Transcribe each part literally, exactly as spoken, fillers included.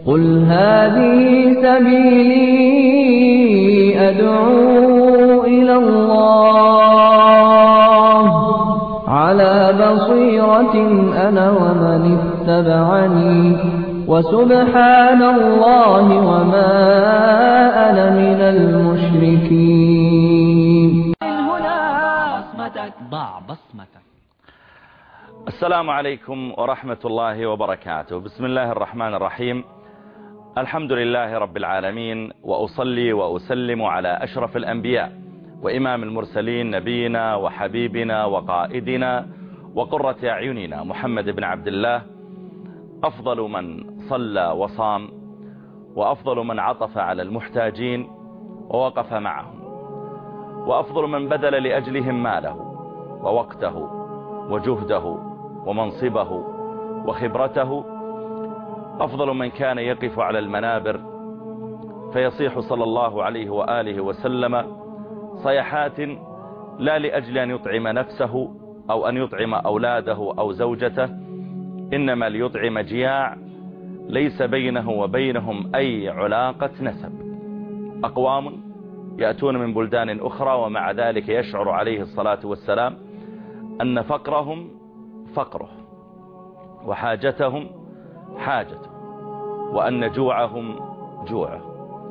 قل هذه سبيلي أدعو إلى الله على بصيرة أنا ومن اتبعني وسبحان الله وما أنا من المشركين. هنا بصمتك، ضع بصمتك. السلام عليكم ورحمة الله وبركاته. بسم الله الرحمن الرحيم. الحمد لله رب العالمين، وأصلي وأسلم على أشرف الأنبياء وإمام المرسلين نبينا وحبيبنا وقائدنا وقرة أعيننا محمد بن عبد الله، أفضل من صلى وصام، وأفضل من عطف على المحتاجين ووقف معهم، وأفضل من بذل لأجلهم ماله ووقته وجهده ومنصبه وخبرته، أفضل من كان يقف على المنابر فيصيح صلى الله عليه وآله وسلم صيحات لا لأجل أن يطعم نفسه أو أن يطعم أولاده أو زوجته، إنما ليطعم جياع ليس بينه وبينهم أي علاقة نسب. أقوام يأتون من بلدان أخرى ومع ذلك يشعر عليه الصلاة والسلام أن فقرهم فقره وحاجتهم حاجته وأن جوعهم جوعه.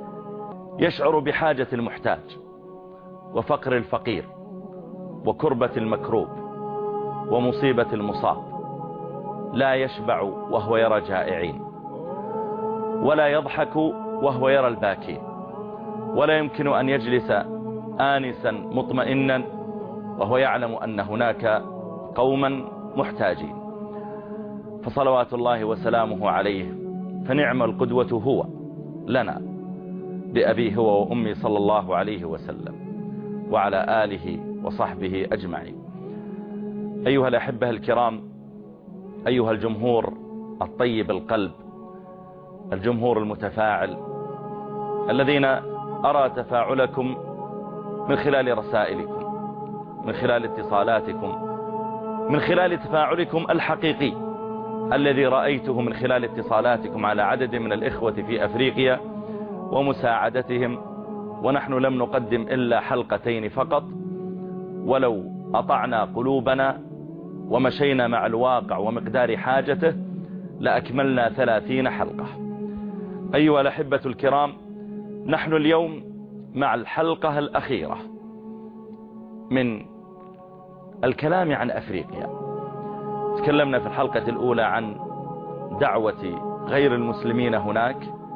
يشعر بحاجة المحتاج وفقر الفقير وكربة المكروب ومصيبة المصاب. لا يشبع وهو يرى جائعين، ولا يضحك وهو يرى الباكين، ولا يمكن أن يجلس آنسا مطمئنا وهو يعلم أن هناك قوما محتاجين. فصلوات الله وسلامه عليه، فنعم القدوة هو لنا بأبيه هو وأمي صلى الله عليه وسلم وعلى آله وصحبه أجمعين. أيها الأحبة الكرام، أيها الجمهور الطيب القلب، الجمهور المتفاعل الذين أرى تفاعلكم من خلال رسائلكم، من خلال اتصالاتكم، من خلال تفاعلكم الحقيقي الذي رأيته من خلال اتصالاتكم على عدد من الإخوة في أفريقيا ومساعدتهم. ونحن لم نقدم إلا حلقتين فقط، ولو أطعنا قلوبنا ومشينا مع الواقع ومقدار حاجته لأكملنا ثلاثين حلقة. أيها الأحبة الكرام، نحن اليوم مع الحلقة الأخيرة من الكلام عن أفريقيا. تكلمنا في الحلقة الأولى عن دعوة غير المسلمين هناك،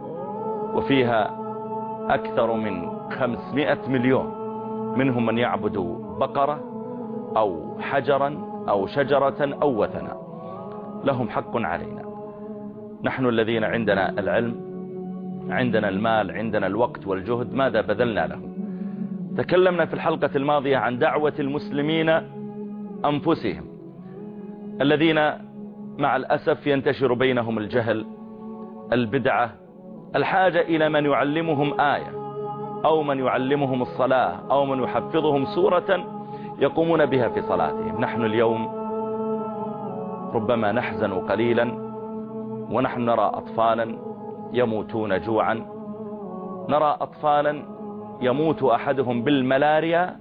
وفيها أكثر من خمسمائة مليون، منهم من يعبد بقرة أو حجرا أو شجرة أو وثنا. لهم حق علينا. نحن الذين عندنا العلم، عندنا المال، عندنا الوقت والجهد، ماذا بذلنا لهم؟ تكلمنا في الحلقة الماضية عن دعوة المسلمين أنفسهم الذين مع الأسف ينتشر بينهم الجهل، البدعة، الحاجة إلى من يعلمهم آية أو من يعلمهم الصلاة أو من يحفظهم سورة يقومون بها في صلاتهم. نحن اليوم ربما نحزن قليلا ونحن نرى أطفالا يموتون جوعا، نرى أطفالا يموت أحدهم بالملاريا،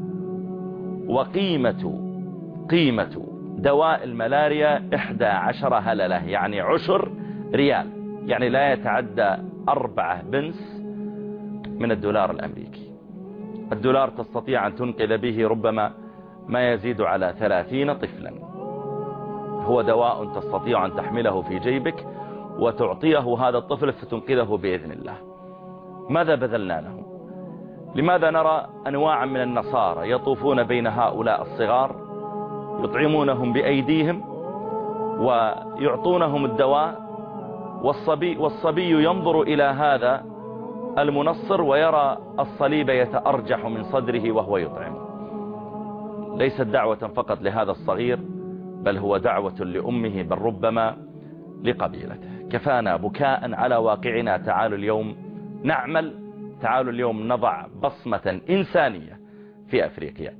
وقيمة قيمة دواء الملاريا إحدى عشر هللة، يعني عشر ريال، يعني لا يتعدى أربعة بنس من الدولار الأمريكي. الدولار تستطيع أن تنقذ به ربما ما يزيد على ثلاثين طفلا. هو دواء تستطيع أن تحمله في جيبك وتعطيه هذا الطفل فتنقذه بإذن الله. ماذا بذلنا لهم؟ لماذا نرى أنواعا من النصارى يطوفون بين هؤلاء الصغار يطعمونهم بأيديهم ويعطونهم الدواء، والصبي, والصبي ينظر إلى هذا المنصر ويرى الصليب يتأرجح من صدره وهو يطعم. ليست دعوة فقط لهذا الصغير، بل هو دعوة لأمه، بل ربما لقبيلته. كفانا بكاء على واقعنا. تعالوا اليوم نعمل، تعالوا اليوم نضع بصمة إنسانية في أفريقيا.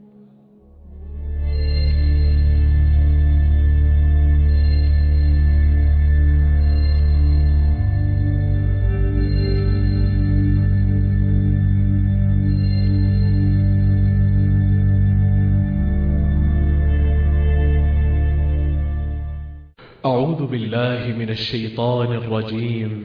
بالله من الشيطان الرجيم.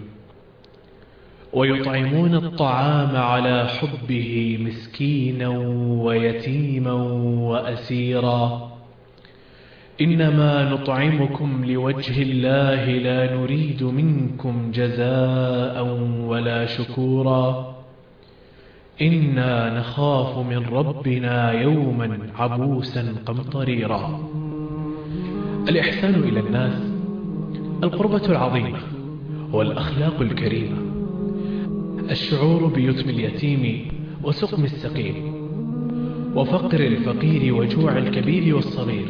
ويطعمون الطعام على حبه مسكينا ويتيما وأسيرا إنما نطعمكم لوجه الله لا نريد منكم جزاء ولا شكورا إنا نخاف من ربنا يوما عبوسا قمطريرا. الإحسان إلى الناس، القربة العظيمة والأخلاق الكريمة، الشعور بيتم اليتيم وسقم السقيم وفقر الفقير وجوع الكبير والصغير.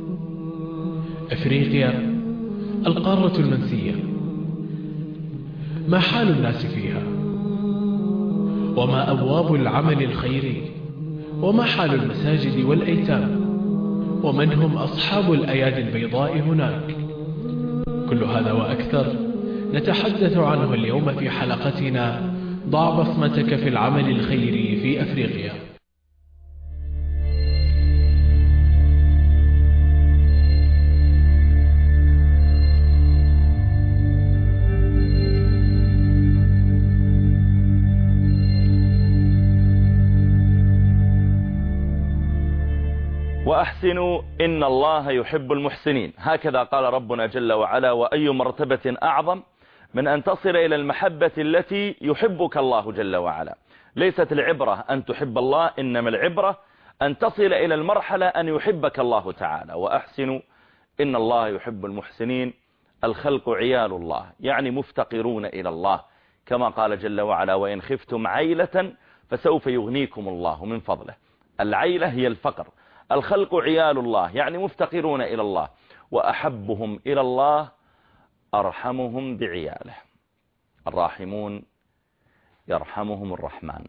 أفريقيا القارة المنسية، ما حال الناس فيها؟ وما أبواب العمل الخيري؟ وما حال المساجد والأيتام؟ ومن هم أصحاب الأيادي البيضاء هناك؟ كل هذا وأكثر نتحدث عنه اليوم في حلقتنا ضع بصمتك في العمل الخيري في أفريقيا. وأحسنوا إن الله يحب المحسنين. هكذا قال ربنا جل وعلا. وأي مرتبة أعظم من أن تصل إلى المحبة التي يحبك الله جل وعلا. ليست العبرة أن تحب الله، إنما العبرة أن تصل إلى المرحلة أن يحبك الله تعالى. وأحسنوا إن الله يحب المحسنين. الخلق عيال الله، يعني مفتقرون إلى الله، كما قال جل وعلا وإن خفتم عيلة فسوف يغنيكم الله من فضله. العيلة هي الفقر. الخلق عيال الله، يعني مفتقرون إلى الله. وأحبهم إلى الله أرحمهم بعياله. الراحمون يرحمهم الرحمن.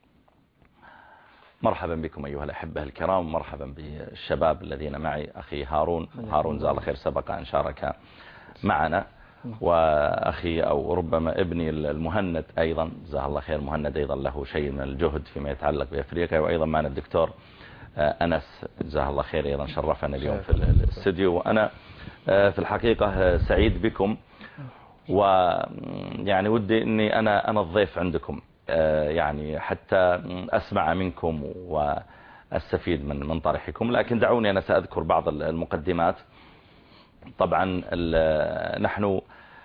مرحبا بكم أيها الأحبة الكرام، مرحبا بالشباب الذين معي. أخي هارون هارون جزاه الله خير سبق أن شارك معنا، وأخي أو ربما ابني المهند أيضا جزاه الله خير. مهند أيضا له شيء من الجهد فيما يتعلق بأفريقيا. وأيضا معنا الدكتور أنس جزاه الله خير أيضا شرفنا اليوم في الاستوديو. وأنا في الحقيقة سعيد بكم، ويعني ودي أني أنا أنا الضيف عندكم، يعني حتى أسمع منكم وأستفيد من من طرحكم. لكن دعوني أنا سأذكر بعض المقدمات. طبعا نحن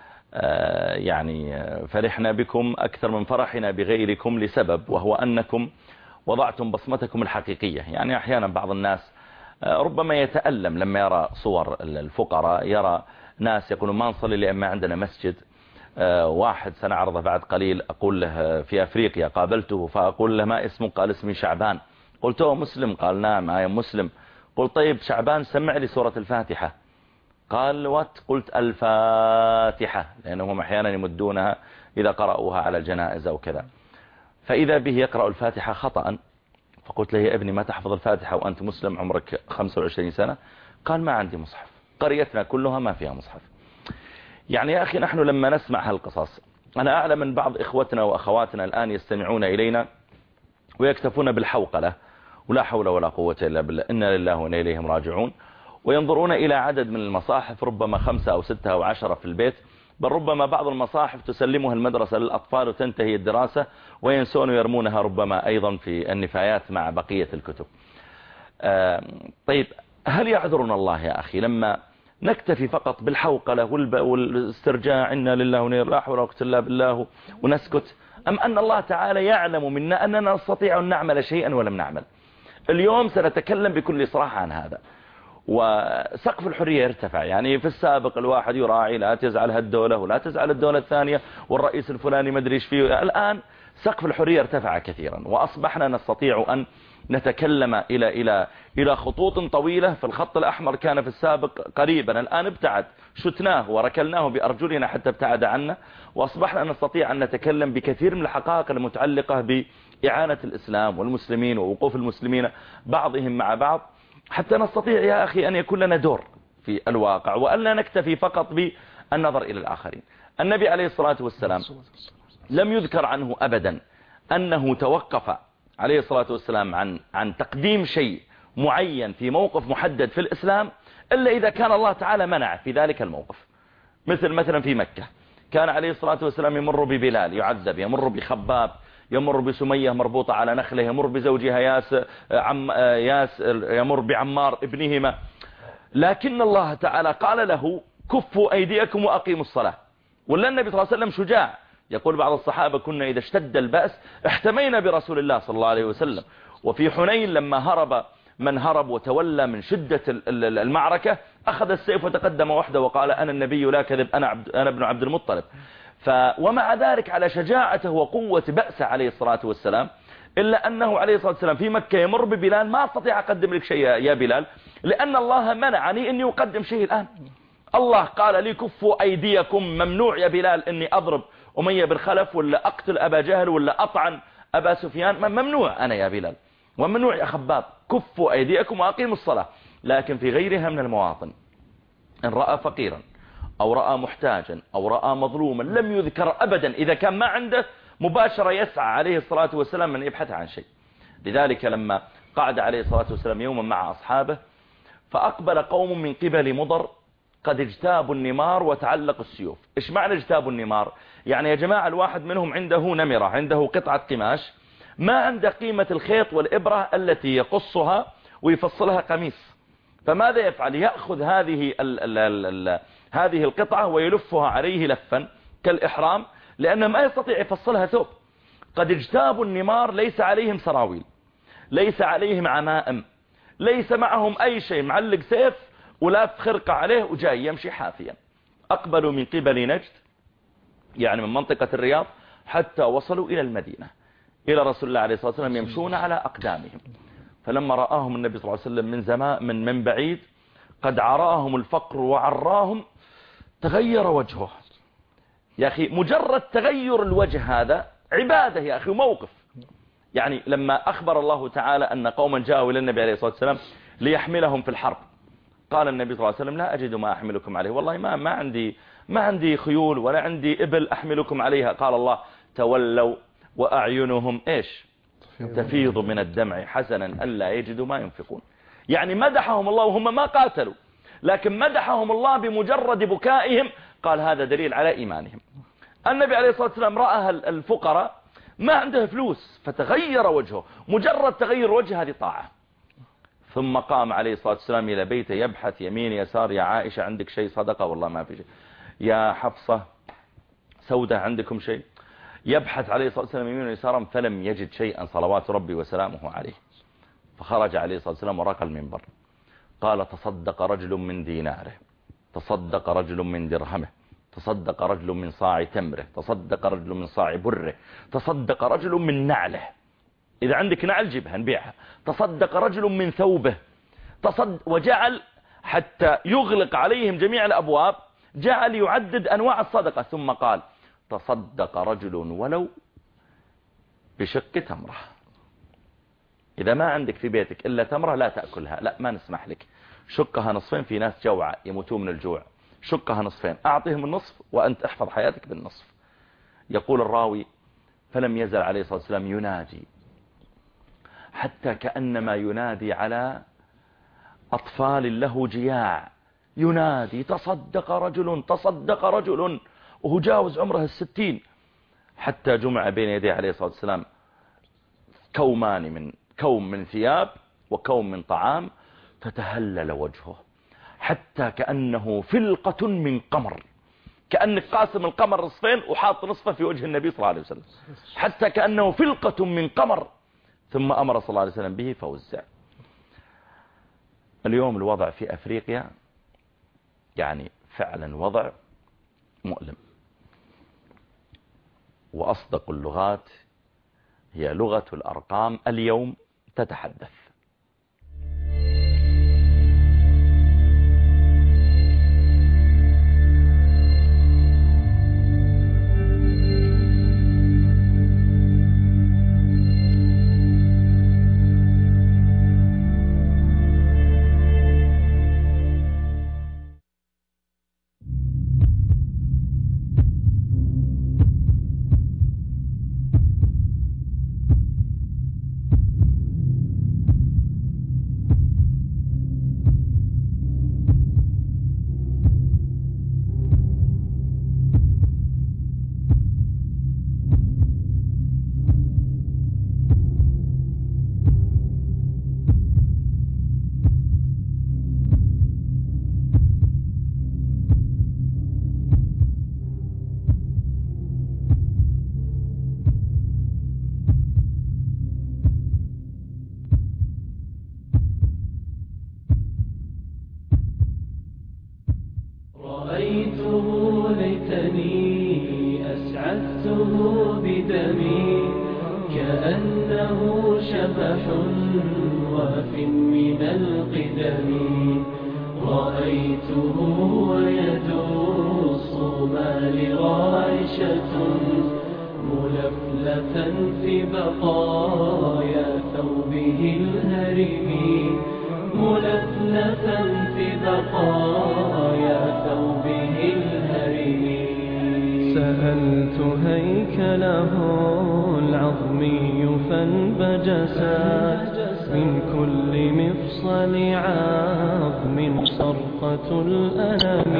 يعني فرحنا بكم أكثر من فرحنا بغيركم لسبب، وهو أنكم وضعتم بصمتكم الحقيقية. يعني أحيانا بعض الناس ربما يتألم لما يرى صور الفقراء، يرى ناس يقولون ما نصلي لأن ما عندنا مسجد. واحد سنعرضه بعد قليل أقول له في أفريقيا، قابلته فأقول له ما اسمه؟ قال اسمي شعبان. قلت هو مسلم؟ قال نعم أنا مسلم. قلت طيب شعبان سمع لي سورة الفاتحة. قال وات؟ قلت الفاتحة، لأنهم أحيانا يمدونها إذا قرأوها على الجنائز أو كذا. فإذا به يقرأ الفاتحة خطأ. فقلت له يا ابني ما تحفظ الفاتحة وأنت مسلم عمرك خمسة وعشرين سنة؟ قال ما عندي مصحف، قريتنا كلها ما فيها مصحف. يعني يا أخي نحن لما نسمع هالقصص، أنا أعلم من بعض إخوتنا وأخواتنا الآن يستمعون إلينا ويكتفون بالحوقلة ولا حول ولا قوة إلا بالله إنا لله وإنا إليهم راجعون، وينظرون إلى عدد من المصاحف ربما خمسة أو ستة أو عشرة في البيت، بل ربما بعض المصاحف تسلمها المدرسة للأطفال وتنتهي الدراسة وينسون ويرمونها ربما أيضا في النفايات مع بقية الكتب. طيب هل يعذرنا الله يا أخي لما نكتفي فقط بالحوقلة والاسترجاع إنا لله وإنا إليه راجعون إلا بالله ونسكت، أم أن الله تعالى يعلم منا أننا نستطيع أن نعمل شيئا ولم نعمل؟ اليوم سنتكلم بكل صراحة عن هذا. وسقف الحرية يرتفع. يعني في السابق الواحد يراعي لا تزعل هالدولة ولا تزعل الدولة الثانية والرئيس الفلاني ما ادري ايش فيه. الآن سقف الحرية ارتفع كثيرا، وأصبحنا نستطيع أن نتكلم إلى إلى إلى خطوط طويلة. في الخط الأحمر كان في السابق قريبا، الآن ابتعد، شتناه وركلناه بأرجلنا حتى ابتعد عنا، وأصبحنا نستطيع أن نتكلم بكثير من الحقائق المتعلقة بإعانة الإسلام والمسلمين ووقوف المسلمين بعضهم مع بعض، حتى نستطيع يا أخي أن يكون لنا دور في الواقع، وألا نكتفي فقط بالنظر إلى الآخرين. النبي عليه الصلاة والسلام لم يذكر عنه أبدا أنه توقف عليه الصلاة والسلام عن عن تقديم شيء معين في موقف محدد في الإسلام إلا إذا كان الله تعالى منع في ذلك الموقف. مثل مثلا في مكة كان عليه الصلاة والسلام يمر ببلال يعذب، يمر بخباب، يمر بسمية مربوطة على نخله، يمر بزوجها ياس عم ياس يمر بعمار ابنهما، لكن الله تعالى قال له كفوا أيديكم وأقيموا الصلاة. ولا النبي صلى الله عليه وسلم شجاع، يقول بعض الصحابة كنا إذا اشتد البأس احتمينا برسول الله صلى الله عليه وسلم. وفي حنين لما هرب من هرب وتولى من شدة المعركة أخذ السيف وتقدم وحده وقال أنا النبي لا كذب، أنا, عبد أنا ابن عبد المطلب. ف ومع ذلك على شجاعته وقوة بأسه عليه الصلاة والسلام، إلا أنه عليه الصلاة والسلام في مكة يمر ببلال ما استطيع أقدم لك شيء يا بلال، لأن الله منعني أني أقدم شيء الآن. الله قال لي كفوا أيديكم، ممنوع يا بلال أني أضرب أمية بن خلف ولا أقتل أبا جهل ولا أطعن أبا سفيان، ممنوع أنا يا بلال، وممنوع يا خباب، كفوا أيديكم وأقيموا الصلاة. لكن في غيرها من المواطن إن رأى فقيرا أو رأى محتاجا أو رأى مظلوما لم يذكر أبدا، إذا كان ما عنده مباشرة يسعى عليه الصلاة والسلام من يبحث عن شيء. لذلك لما قعد عليه الصلاة والسلام يوما مع أصحابه فأقبل قوم من قبل مضر قد اجتابوا النمار وتعلقوا السيوف. إيش معنى اجتابوا النمار؟ يعني يا جماعة الواحد منهم عنده نمرة، عنده قطعة قماش ما عنده قيمة الخيط والإبرة التي يقصها ويفصلها قميص، فماذا يفعل؟ يأخذ هذه ال ال ال ال هذه القطعة ويلفها عليه لفا كالإحرام، لأنه ما يستطيع يفصلها ثوب. قد اجتابوا النمار، ليس عليهم سراويل، ليس عليهم عمائم، ليس معهم أي شيء، معلق سيف ولاف خرقة عليه وجاي يمشي حافيا. أقبلوا من قبل نجد، يعني من منطقة الرياض، حتى وصلوا إلى المدينة، إلى رسول الله عليه الصلاة والسلام يمشون على أقدامهم. فلما رآهم النبي صلى الله عليه وسلم من زمان من من بعيد قد عراهم الفقر وعراهم تغير وجهه. يا أخي مجرد تغير الوجه هذا عبادة يا أخي، موقف. يعني لما أخبر الله تعالى أن قوما جاءوا إلى النبي عليه الصلاة والسلام ليحملهم في الحرب، قال النبي صلى الله عليه وسلم لا أجد ما أحملكم عليه، والله ما ما عندي ما عندي خيول ولا عندي إبل أحملكم عليها. قال الله تولوا وأعينهم إيش تفيض من الدمع حسنا ألا يجدوا ما ينفقون. يعني مدحهم الله وهم ما قاتلوا، لكن مدحهم الله بمجرد بكائهم، قال هذا دليل على إيمانهم. النبي عليه الصلاة والسلام رأى الفقراء ما عنده فلوس فتغير وجهه، مجرد تغير وجه هذه طاعة. ثم قام عليه الصلاة والسلام إلى بيته يبحث يمين يسار، يا عائشة عندك شيء صدقة؟ والله ما في شيء. يا حفصة سودة عندكم شيء؟ يبحث عليه الصلاة والسلام يمين ويسارا فلم يجد شيئا صلوات ربي وسلامه عليه. فخرج عليه الصلاة والسلام وراق المنبر قال تصدق رجل من ديناره، تصدق رجل من درهمه، تصدق رجل من صاع تمره، تصدق رجل من صاع بره، تصدق رجل من نعله، إذا عندك نعل جبها نبيعها، تصدق رجل من ثوبه، تصدق. وجعل حتى يغلق عليهم جميع الأبواب، جعل يعدد أنواع الصدقة، ثم قال تصدق رجل ولو بشق تمره. إذا ما عندك في بيتك إلا تمرة لا تأكلها، لا ما نسمح لك، شقها نصفين، في ناس جوعى يموتون من الجوع، شقها نصفين، أعطيهم النصف وأنت احفظ حياتك بالنصف. يقول الراوي فلم يزل عليه الصلاة والسلام ينادي حتى كأنما ينادي على أطفال له جياع، ينادي تصدق رجل تصدق رجل، وهو جاوز عمره الستين، حتى جمع بين يديه عليه الصلاة والسلام كومان من كوم من ثياب وكوم من طعام، فتهلل وجهه حتى كأنه فلقة من قمر، كأنك قاسم القمر نصفين وحاط نصفه في وجه النبي صلى الله عليه وسلم، حتى كأنه فلقة من قمر. ثم أمر صلى الله عليه وسلم به فوزع. اليوم الوضع في أفريقيا يعني فعلا وضع مؤلم، وأصدق اللغات هي لغة الأرقام اليوم تتحدث. ألفته بدمي كأنه شبح واف من القدم رأيته ويدوص ما لغائشة ملفلفا في بقايا ثوبه الهرم ملفلفا في بقايا ثوبه الهرم سألت هيكله العظمي فانبجسات من كل مفصل عظم صرخة الألم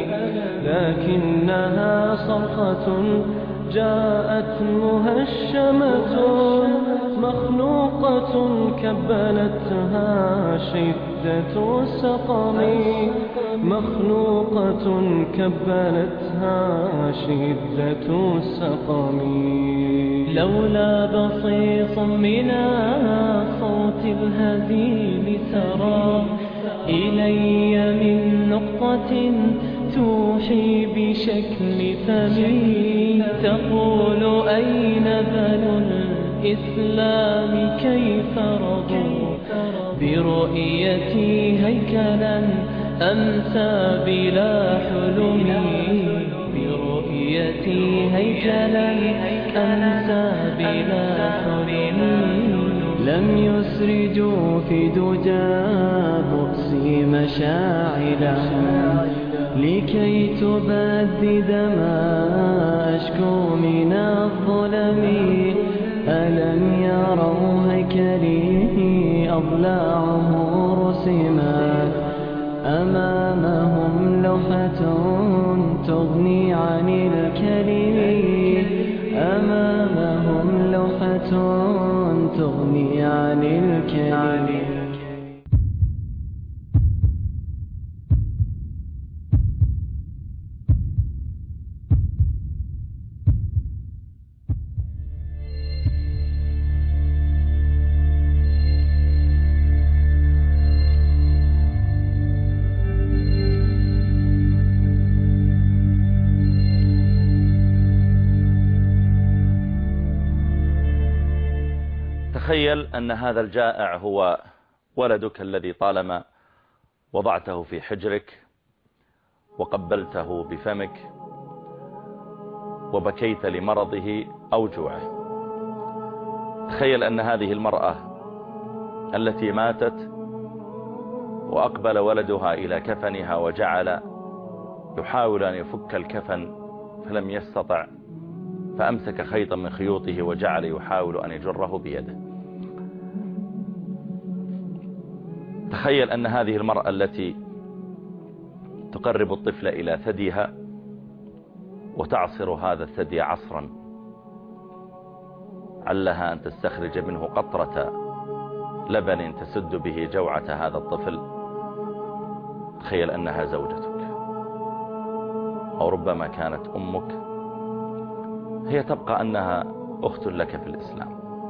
لكنها صرخة جاءت مهشمة مخنوقة كبلتها شدة السقم مخنوقة كبلتها شدة السقم لولا بصيص من صوت الهزيل سرى إلي من نقطة توحي بشكل فمي تقول أين بنو الإسلام كيف رضوا برؤيتي هيكلا أمسى بلا حلم برؤيتي هيكلا أمسى بلا حلم لم يسرجوا في دجى بؤسي مشاعلهم لكي تبدد ما أشكو من الظلم ألم يروا هيكله أضلاعه رسمات أمامهم لوحة تغني عن الكلم أمامهم لوحة تغني عن الكلم تخيل أن هذا الجائع هو ولدك الذي طالما وضعته في حجرك وقبلته بفمك وبكيت لمرضه أو جوعه. تخيل أن هذه المرأة التي ماتت وأقبل ولدها إلى كفنها وجعل يحاول أن يفك الكفن فلم يستطع فأمسك خيطا من خيوطه وجعل يحاول أن يجره بيده. تخيل أن هذه المرأة التي تقرب الطفل إلى ثديها وتعصر هذا الثدي عصرا علها أن تستخرج منه قطرة لبن تسد به جوعة هذا الطفل. تخيل أنها زوجتك أو ربما كانت أمك، هي تبقى أنها أخت لك في الإسلام.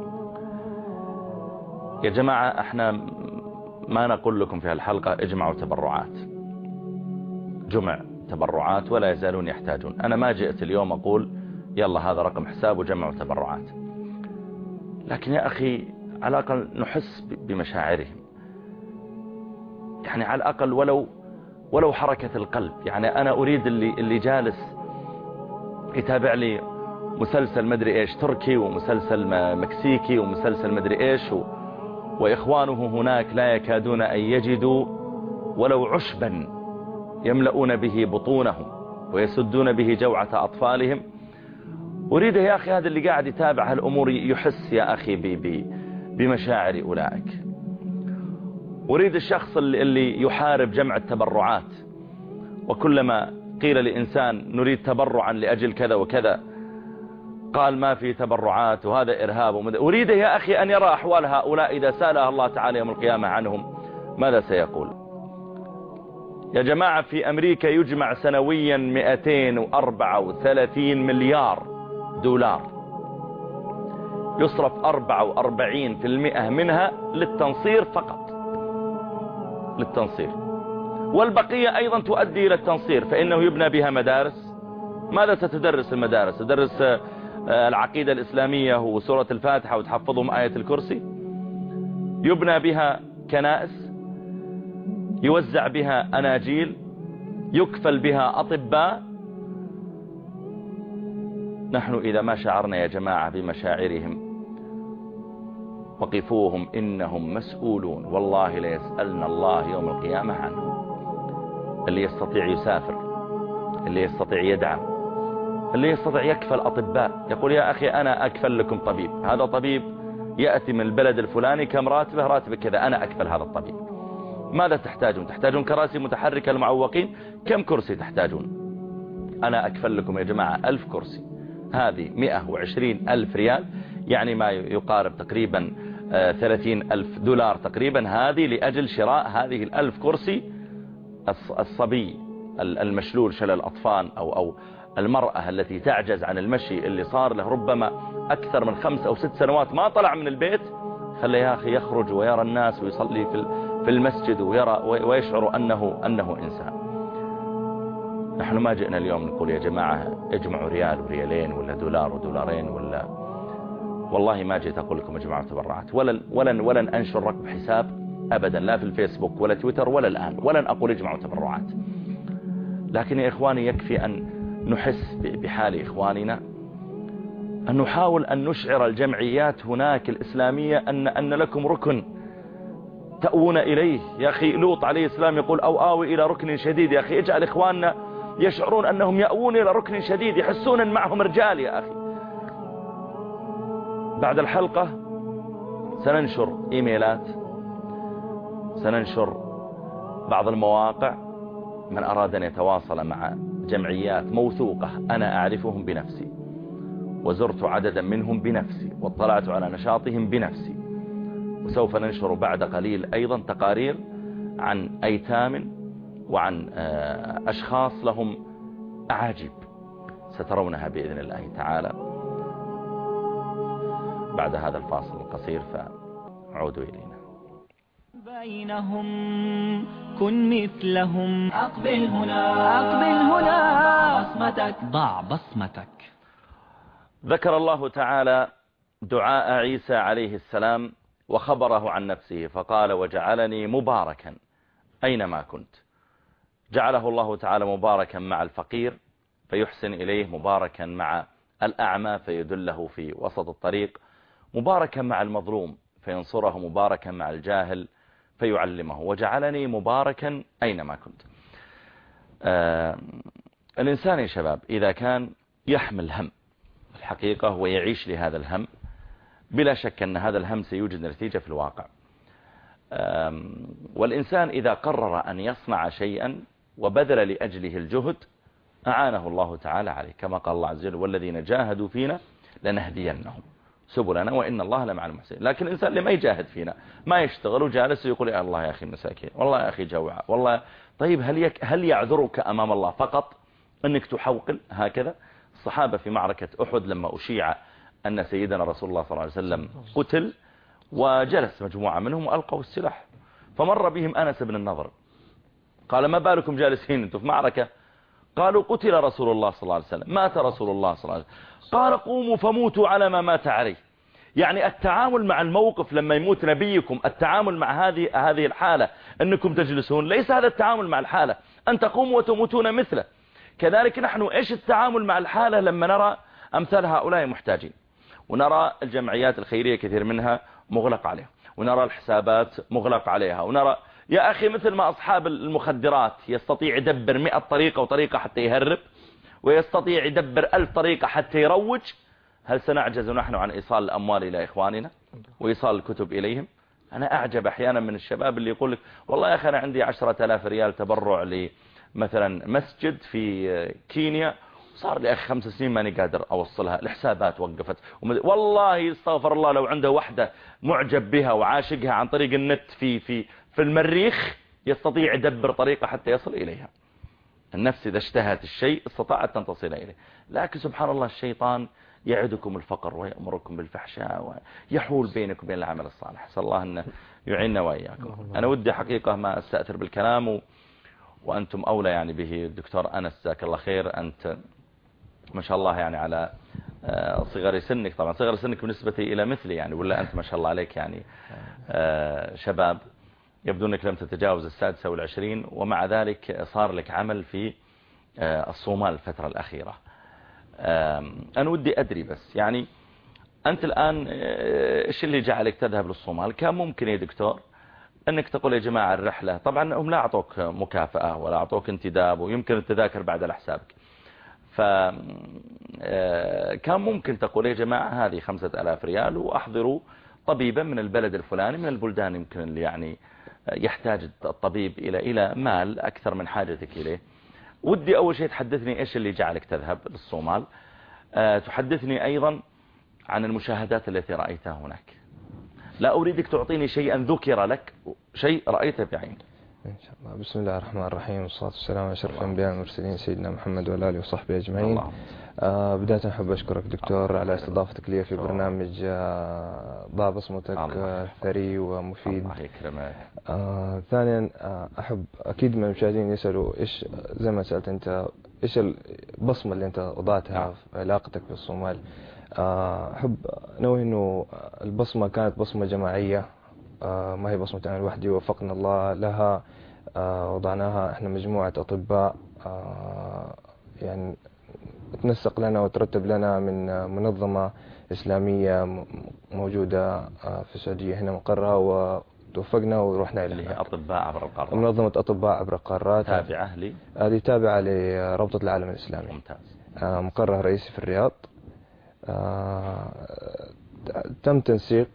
يا جماعة احنا ما نقول لكم في هالحلقة اجمعوا تبرعات، جمع تبرعات ولا يزالون يحتاجون. أنا ما جئت اليوم أقول يلا هذا رقم حساب وجمعوا تبرعات، لكن يا أخي على الأقل نحس بمشاعرهم، يعني على الأقل ولو ولو حركة القلب. يعني أنا أريد اللي اللي جالس يتابع لي مسلسل مدري إيش تركي ومسلسل مكسيكي ومسلسل مدري إيش و... وإخوانه هناك لا يكادون أن يجدوا ولو عشبا يملؤون به بطونهم ويسدون به جوعة أطفالهم. أريد يا أخي هذا اللي قاعد يتابع هالأمور يحس يا أخي ب... ب... بمشاعر أولئك. أريد الشخص اللي, اللي يحارب جمع التبرعات، وكلما قيل لإنسان نريد تبرعا لأجل كذا وكذا قال ما في تبرعات وهذا إرهاب ومد... أريد يا أخي أن يرى أحوال هؤلاء إذا سألها الله تعالى يوم القيامة عنهم ماذا سيقول؟ يا جماعة في أمريكا يجمع سنويا مئتين وأربعة وثلاثين مليار دولار، يصرف أربعة وأربعين بالمئة منها للتنصير فقط، للتنصير، والبقية أيضا تؤدي إلى التنصير، فإنه يبنى بها مدارس ماذا ستدرس المدارس؟ تدرس العقيدة الإسلامية وسورة الفاتحة وتحفظهم آية الكرسي؟ يبنى بها كنائس، يوزع بها أناجيل، يكفل بها أطباء. نحن إذا ما شعرنا يا جماعة بمشاعرهم وقفوهم إنهم مسؤولون، والله ليسألنا الله يوم القيامة عنهم. اللي يستطيع يسافر، اللي يستطيع يدعم، اللي يستطيع يكفل أطباء، يقول يا أخي أنا أكفل لكم طبيب، هذا طبيب يأتي من البلد الفلاني، كم راتبه؟ راتبه كذا، أنا أكفل هذا الطبيب. ماذا تحتاجون؟ تحتاجون كراسي متحركة للمعوقين؟ كم كرسي تحتاجون؟ أنا أكفل لكم يا جماعة ألف كرسي. هذه مئة وعشرين ألف ريال، يعني ما يقارب تقريبا ثلاثين ألف دولار تقريبا، هذه لأجل شراء هذه الألف كرسي. الصبي المشلول شلل الأطفال أو, أو المرأة التي تعجز عن المشي، اللي صار له ربما أكثر من خمس أو ست سنوات ما طلع من البيت، خلي يا أخي يخرج ويرى الناس ويصلي في في المسجد ويرى ويشعر أنه أنه إنسان. نحن ما جئنا اليوم نقول يا جماعة اجمعوا ريال وريالين ولا دولار ودولارين ولا، والله ما جيت أقول لكم اجمعوا تبرعات، ولن ولن ولن أنشر رقم حساب أبدا، لا في الفيسبوك ولا تويتر ولا الآن، ولن أقول اجمعوا تبرعات. لكن يا إخواني يكفي أن نحس بحال إخواننا، أن نحاول أن نشعر الجمعيات هناك الإسلامية أن أن لكم ركن تأوون إليه. يا أخي لوط عليه السلام يقول أو آوي إلى ركن شديد. يا أخي اجعل إخواننا يشعرون أنهم يأوون إلى ركن شديد، يحسون أن معهم رجال. يا أخي بعد الحلقة سننشر إيميلات، سننشر بعض المواقع، من أراد أن يتواصل مع جمعيات موثوقة أنا أعرفهم بنفسي وزرت عددا منهم بنفسي واطلعت على نشاطهم بنفسي. وسوف ننشر بعد قليل أيضا تقارير عن أيتام وعن أشخاص لهم أعاجيب سترونها بإذن الله تعالى بعد هذا الفاصل القصير، فعودوا إلينا. بينهم كن مثلهم، أقبل هنا أقبل هنا، بصمتك ضع بصمتك. ذكر الله تعالى دعاء عيسى عليه السلام وخبره عن نفسه فقال وجعلني مباركا أينما كنت. جعله الله تعالى مباركا مع الفقير فيحسن إليه، مباركا مع الأعمى فيدله في وسط الطريق، مباركا مع المظلوم فينصره، مباركا مع الجاهل فيعلمه. وجعلني مباركا أينما كنت. آه الإنسان يا شباب إذا كان يحمل هم الحقيقة ويعيش لهذا الهم، بلا شك أن هذا الهم سيوجد نتيجة في الواقع. والإنسان إذا قرر أن يصنع شيئا وبذل لأجله الجهد أعانه الله تعالى عليه، كما قال الله عز وجل والذين جاهدوا فينا لنهدينهم سبلنا وإن الله لمع المحسنين. لكن الإنسان لما يجاهد فينا ما يشتغل وجالس ويقول يا الله يا أخي مساكين، والله يا أخي جوع، والله طيب هل يك هل يعذرك أمام الله فقط أنك تحوقل هكذا؟ الصحابة في معركة أحد لما أشيع أن سيدنا رسول الله صلى الله عليه وسلم قتل وجلس مجموعة منهم وألقوا السلاح، فمر بهم أنس بن النضر قال ما بالكم جالسين أنتم في معركة؟ قالوا قتل رسول الله صلى الله عليه وسلم، مات رسول الله صلى الله عليه وسلم. قال قوموا فموتوا على ما مات عليه. يعني التعامل مع الموقف لما يموت نبيكم، التعامل مع هذه هذه الحالة أنكم تجلسون، ليس هذا التعامل مع الحالة أن تقوموا وتموتون مثله. كذلك نحن إيش التعامل مع الحالة لما نرى أمثال هؤلاء محتاجين، ونرى الجمعيات الخيرية كثير منها مغلق عليها، ونرى الحسابات مغلق عليها، ونرى يا أخي مثل ما أصحاب المخدرات يستطيع يدبر مئة طريقة وطريقة حتى يهرب، ويستطيع يدبر ألف طريقة حتى يروج، هل سنعجز نحن عن إيصال الأموال إلى إخواننا وإيصال الكتب إليهم؟ أنا أعجب أحيانا من الشباب اللي يقول لك والله يا أخي أنا عندي عشرة آلاف ريال تبرع لمثلا مسجد في كينيا، صار لي أخي خمس سنين ماني قادر أوصلها، الحسابات وقفت. والله استغفر الله لو عنده وحدة معجب بها وعاشقها عن طريق النت في في في المريخ يستطيع يدبر طريقة حتى يصل إليها. النفس إذا اشتهت الشيء استطاعت أن تصل إليه، لكن سبحان الله الشيطان يعدكم الفقر ويأمركم بالفحشاء ويحول بينكم وبين العمل الصالح. أسأل الله أن يعيننا وإياكم. أنا ودي حقيقة ما أستأثر بالكلام و... وأنتم أولى يعني به. الدكتور أنس جزاك الله خير، أنت ما شاء الله يعني على صغر سنك. طبعا صغر سنك بالنسبة إلى مثلي يعني، ولا أنت ما شاء الله عليك يعني شباب، يبدو أنك لم تتجاوز السادسة والعشرين، ومع ذلك صار لك عمل في الصومال الفترة الأخيرة. أنا ودي أدري بس يعني أنت الآن إيش اللي جعلك تذهب للصومال؟ كان ممكن يا دكتور أنك تقول يا جماعة الرحلة، طبعا هم لا أعطوك مكافأة ولا أعطوك انتداب، ويمكن التذاكر بعد على حسابك، فكان ممكن تقول يا جماعة هذه خمسة ألاف ريال وأحضروا طبيبا من البلد الفلاني من البلدان يمكن اللي يعني يحتاج الطبيب إلى إلى مال أكثر من حاجتك إليه. ودي أول شيء تحدثني إيش اللي جعلك تذهب للصومال، أه تحدثني أيضا عن المشاهدات التي رأيتها هناك. لا أريدك تعطيني شيئا ذكر لك، شيء رأيته بعينك. إن شاء الله. بسم الله الرحمن الرحيم، والصلاة والسلام على أشرف الأنبياء والمرسلين سيدنا محمد وعلى آله وصحبه أجمعين. آه بداية أحب أشكرك دكتور على استضافتك لي في برنامج آه ضع بصمتك آه ثري ومفيد. الله يكرمك. آه ثانيا آه أحب أكيد من المشاهدين يسألوا إيش زي ما سألت أنت إيش البصمة اللي أنت وضعتها في علاقتك بالصومال. آه أحب نوه إنه البصمة كانت بصمة جماعية، آه ما هي بصمة أنا لوحدي، وفقنا الله لها. آه وضعناها إحنا مجموعة أطباء آه يعني تنسق لنا وترتب لنا من منظمة إسلامية موجودة آه في السعودية هنا مقرها، وتوفقنا ورحنا إلى اللي هي أطباء عبر القارات. منظمة أطباء عبر القارات تابعة لي؟ هذه تابعة لرابطة العالم الإسلامي. ممتاز. آه مقرها رئيسي في الرياض. آه تم تنسيق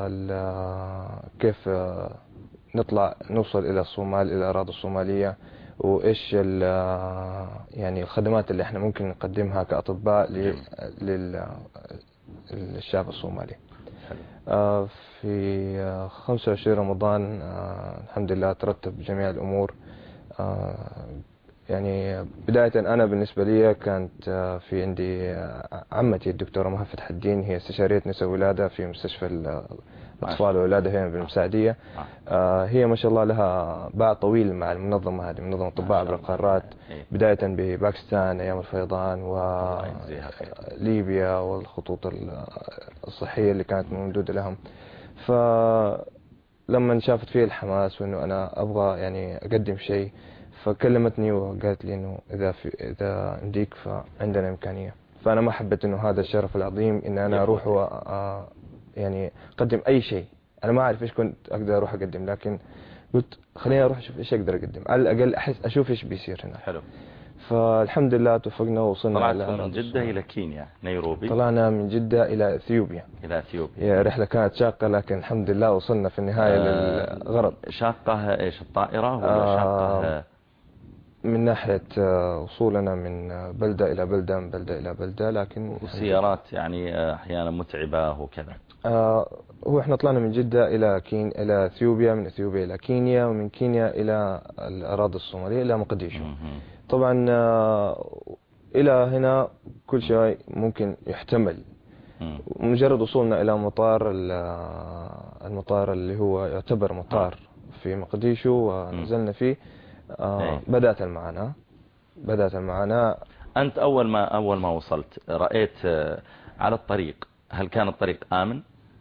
كيف نطلع نوصل إلى الصومال، إلى الأراضي الصومالية، وإيش يعني الخدمات اللي احنا ممكن نقدمها كأطباء للشعب الصومالي. في خمسة وعشرين رمضان الحمد لله ترتب جميع الأمور. يعني بداية أنا بالنسبة لي كانت في عندي عمتي الدكتورة مها فتح الدين، هي استشارية نساء ولادة في مستشفى الأطفال والولادة هنا بالمساعدية. هي ما شاء الله لها باع طويل مع المنظمة هذه، منظمة أطباء عبر القارات، بداية بباكستان أيام الفيضان وليبيا والخطوط الصحية اللي كانت موجودة لهم. فلما شافت فيه الحماس وإنه أنا أبغى يعني أقدم شيء، فكلمتني وقالت لي إنه إذا في إذا عندك فعندنا إمكانية. فأنا ما حبيت إنه هذا الشرف العظيم إن أنا أروح و يعني أقدم أي شيء. أنا ما أعرف إيش كنت أقدر أروح أقدم، لكن قلت خليني أروح أشوف إيش أقدر أقدم، على الأقل أحس أشوف إيش بيصير هنا. حلو. فالحمد لله توفقنا ووصلنا. طلعت من جدة إلى كينيا نيروبي؟ طلعنا من جدة إلى أثيوبيا. إلى أثيوبيا. هي رحلة كانت شاقة، لكن الحمد لله وصلنا في النهاية آه للغرض. شاقة إيش الطائرة ولا آه شاقة؟ من ناحية وصولنا من بلدة إلى بلدة، من بلدة إلى بلدة، لكن والسيارات يعني أحيانا متعبة وكذا. آه هو إحنا طلعنا من جدة إلى كين إلى أثيوبيا، من أثيوبيا إلى كينيا، ومن كينيا إلى الأراضي الصومالية إلى مقديشو. طبعا آه إلى هنا كل شيء ممكن يحتمل. مجرد وصولنا إلى مطار المطار اللي هو يعتبر مطار في مقديشو ونزلنا فيه، آه بدأت المعاناة. بدأت المعاناة. أنت أول ما أول ما وصلت رأيت على الطريق، هل كان الطريق آمن؟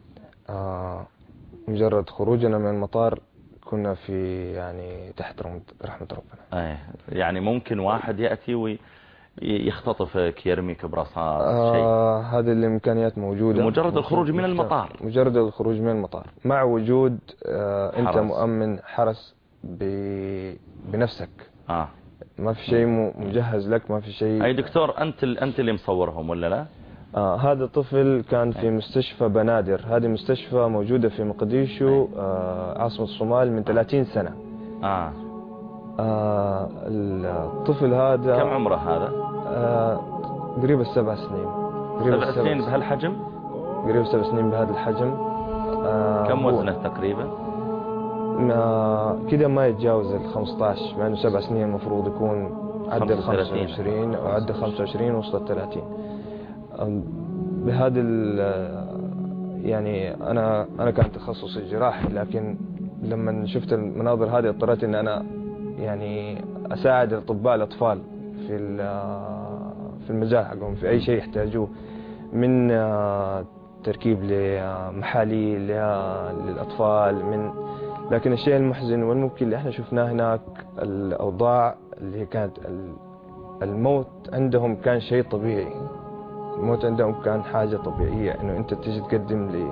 آه مجرد خروجنا من المطار كنا في يعني تحت رحمة ربنا. أيه يعني ممكن واحد يأتي ويختطفك يرميك برصاص آه شيء؟ هذه الإمكانيات موجودة. مجرد الخروج من المطار. مجرد الخروج من المطار مع وجود آه أنت مؤمن حرس بنفسك. آه. ما في شيء مجهز لك، ما في شيء. أي دكتور أنت أنت اللي مصورهم ولا لا؟ آه هذا طفل كان في مستشفى بنادر، هذه مستشفى موجودة في مقديشو آه عاصمة الصومال من ثلاثين سنة. آه. آه الطفل هذا كم عمره هذا؟ آه قريب السبع سنين. قريب سبع سنين بهالحجم؟ قريب سبع سنين بهذا الحجم. آه كم وزنه تقريبا؟ كده ما يتجاوز ال خمسة عشر، مع انه سبع سنين المفروض يكون عدى ال خمسة وعشرين او عدى خمسة وعشرين وصل ثلاثين. بهذا يعني انا انا كان تخصصي جراحي، لكن لما شفت المناظر هذه اضطريت ان انا يعني اساعد اطباء الاطفال في في المجال حقهم في أي شيء يحتاجوه، من تركيب لمحاليل للأطفال. من لكن الشيء المحزن والمبكي اللي احنا شفناه هناك الأوضاع اللي كانت الموت عندهم كان شيء طبيعي. الموت عندهم كان حاجة طبيعية، انه انت تيجي تقدم ل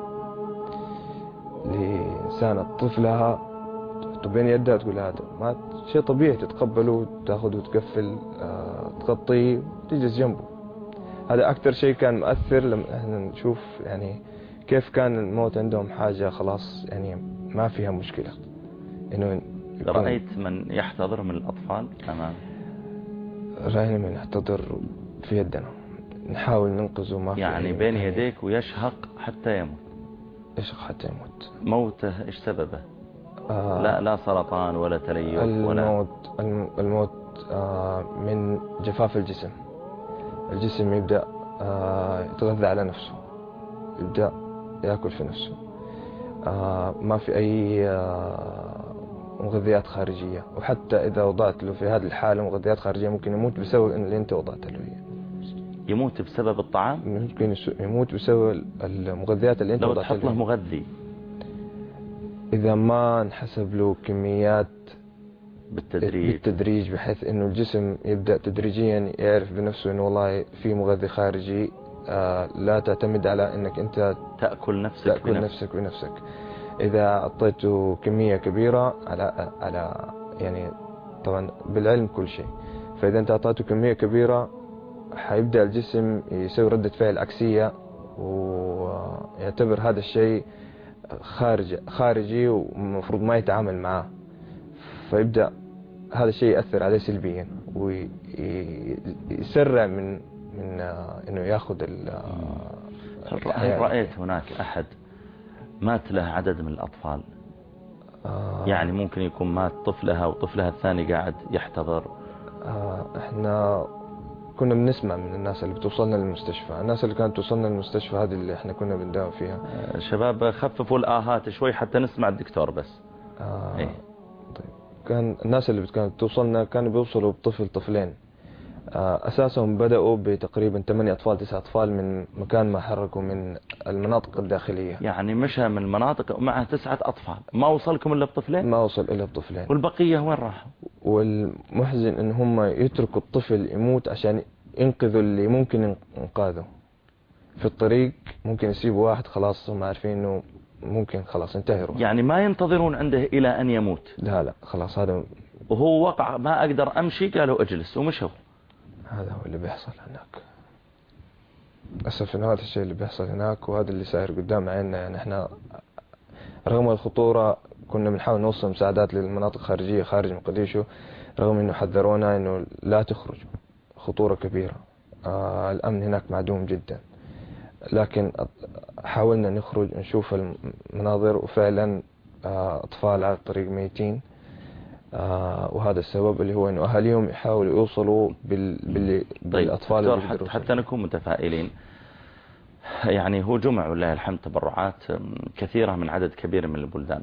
لإنسانة طفلها بين يدها تقول هذا ما شيء طبيعي، تتقبله تاخذه وتقفل آه، تغطيه وتجلس جنبه. هذا أكثر شيء كان مؤثر لما احنا نشوف يعني كيف كان الموت عندهم حاجة خلاص يعني ما فيها مشكلة. إنه رأيت من يحتضر من الأطفال أمام؟ رأينا من يحتضر في يدنا، نحاول ننقذه ما في يعني بين يديك ويشهق حتى يموت. يشهق حتى يموت. موته إيش سببه؟ آه لا لا سرطان ولا تليف ولا الموت الموت آه من جفاف الجسم. الجسم يبدأ آه يتغذى على نفسه، يبدأ يأكل في نفسه، آه ما في أي آه مغذيات خارجية. وحتى إذا وضعت له في هذه الحالة مغذيات خارجية ممكن يموت بسبب إن اللي أنت وضعت له هي. يموت بسبب الطعام؟ ممكن يموت بسبب المغذيات اللي أنت لو وضعت له. لو تحط له مغذي إذا ما نحسب له كميات بالتدريج بالتدريج بحيث إنه الجسم يبدأ تدريجيا يعرف بنفسه إنه والله في مغذي خارجي، آه لا تعتمد على إنك أنت تأكل نفسك تأكل بنفسك. نفسك بنفسك. إذا أعطيته كمية كبيرة على على يعني طبعا بالعلم كل شيء، فإذا أنت أعطيته كمية كبيرة حيبدأ الجسم يسوي ردة فعل عكسية ويعتبر هذا الشيء خارج خارجي ومفروض ما يتعامل معاه، فيبدأ هذا الشيء يأثر عليه سلبيا ويسرع من من إنه يأخذ ال. هل رأيت هناك أحد مات له عدد من الأطفال؟ آه يعني ممكن يكون مات طفلها وطفلها الثاني قاعد يحتضر. آه احنا كنا بنسمع من الناس اللي بتوصلنا للمستشفى، الناس اللي كانت توصلنا للمستشفى هذه اللي احنا كنا بنداوم فيها. آه شباب خففوا الآهات شوي حتى نسمع الدكتور بس. آه إيه؟ طيب كان الناس اللي كانت توصلنا كانوا بيوصلوا بطفل طفلين. آه أساسهم بدأوا بتقريبا ثمانية أطفال تسعة أطفال من مكان ما حركوا من المناطق الداخلية. يعني مشى من المناطق ومعه تسعة أطفال، ما وصلكم إلا بطفلين؟ ما وصل إلا بطفلين. والبقية وين راحوا؟ والمحزن إن هم يتركوا الطفل يموت عشان ينقذوا اللي ممكن إنقاذه. في الطريق ممكن يسيبوا واحد خلاص هم عارفين إنه ممكن خلاص انتهى روح. يعني ما ينتظرون عنده إلى أن يموت؟ لا لا خلاص هذا. وهو وقع ما أقدر أمشي قالوا اجلس ومشوا. هذا هو اللي بيحصل هناك للأسف، إنه هذا الشيء اللي بيحصل هناك وهذا اللي صاير قدام عيننا. يعني إحنا رغم الخطورة كنا بنحاول نوصل مساعدات للمناطق الخارجية خارج مقديشو، رغم إنه حذرونا إنه لا تخرج، خطورة كبيرة، آه الأمن هناك معدوم جدا. لكن حاولنا نخرج نشوف المناظر وفعلا آه أطفال على الطريق ميتين. آه وهذا السبب اللي هو انه اهاليهم يحاولوا يوصلوا بال... بال... بالاطفال طيب اللي حتى, حتى نكون متفائلين. يعني هو جمع ولله الحمد تبرعات كثيرة من عدد كبير من البلدان.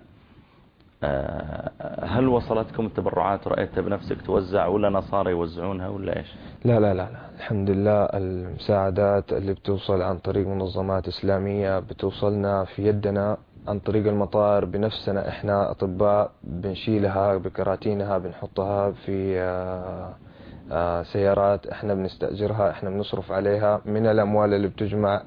آه هل وصلتكم التبرعات ورأيتها بنفسك توزع ولا نصارى يوزعونها ولا ايش؟ لا لا لا لا الحمد لله المساعدات اللي بتوصل عن طريق منظمات اسلامية بتوصلنا في يدنا عن طريق المطار بنفسنا. احنا اطباء بنشيلها بكراتينها بنحطها في آآ آآ سيارات احنا بنستأجرها، احنا بنصرف عليها من الاموال اللي بتجمع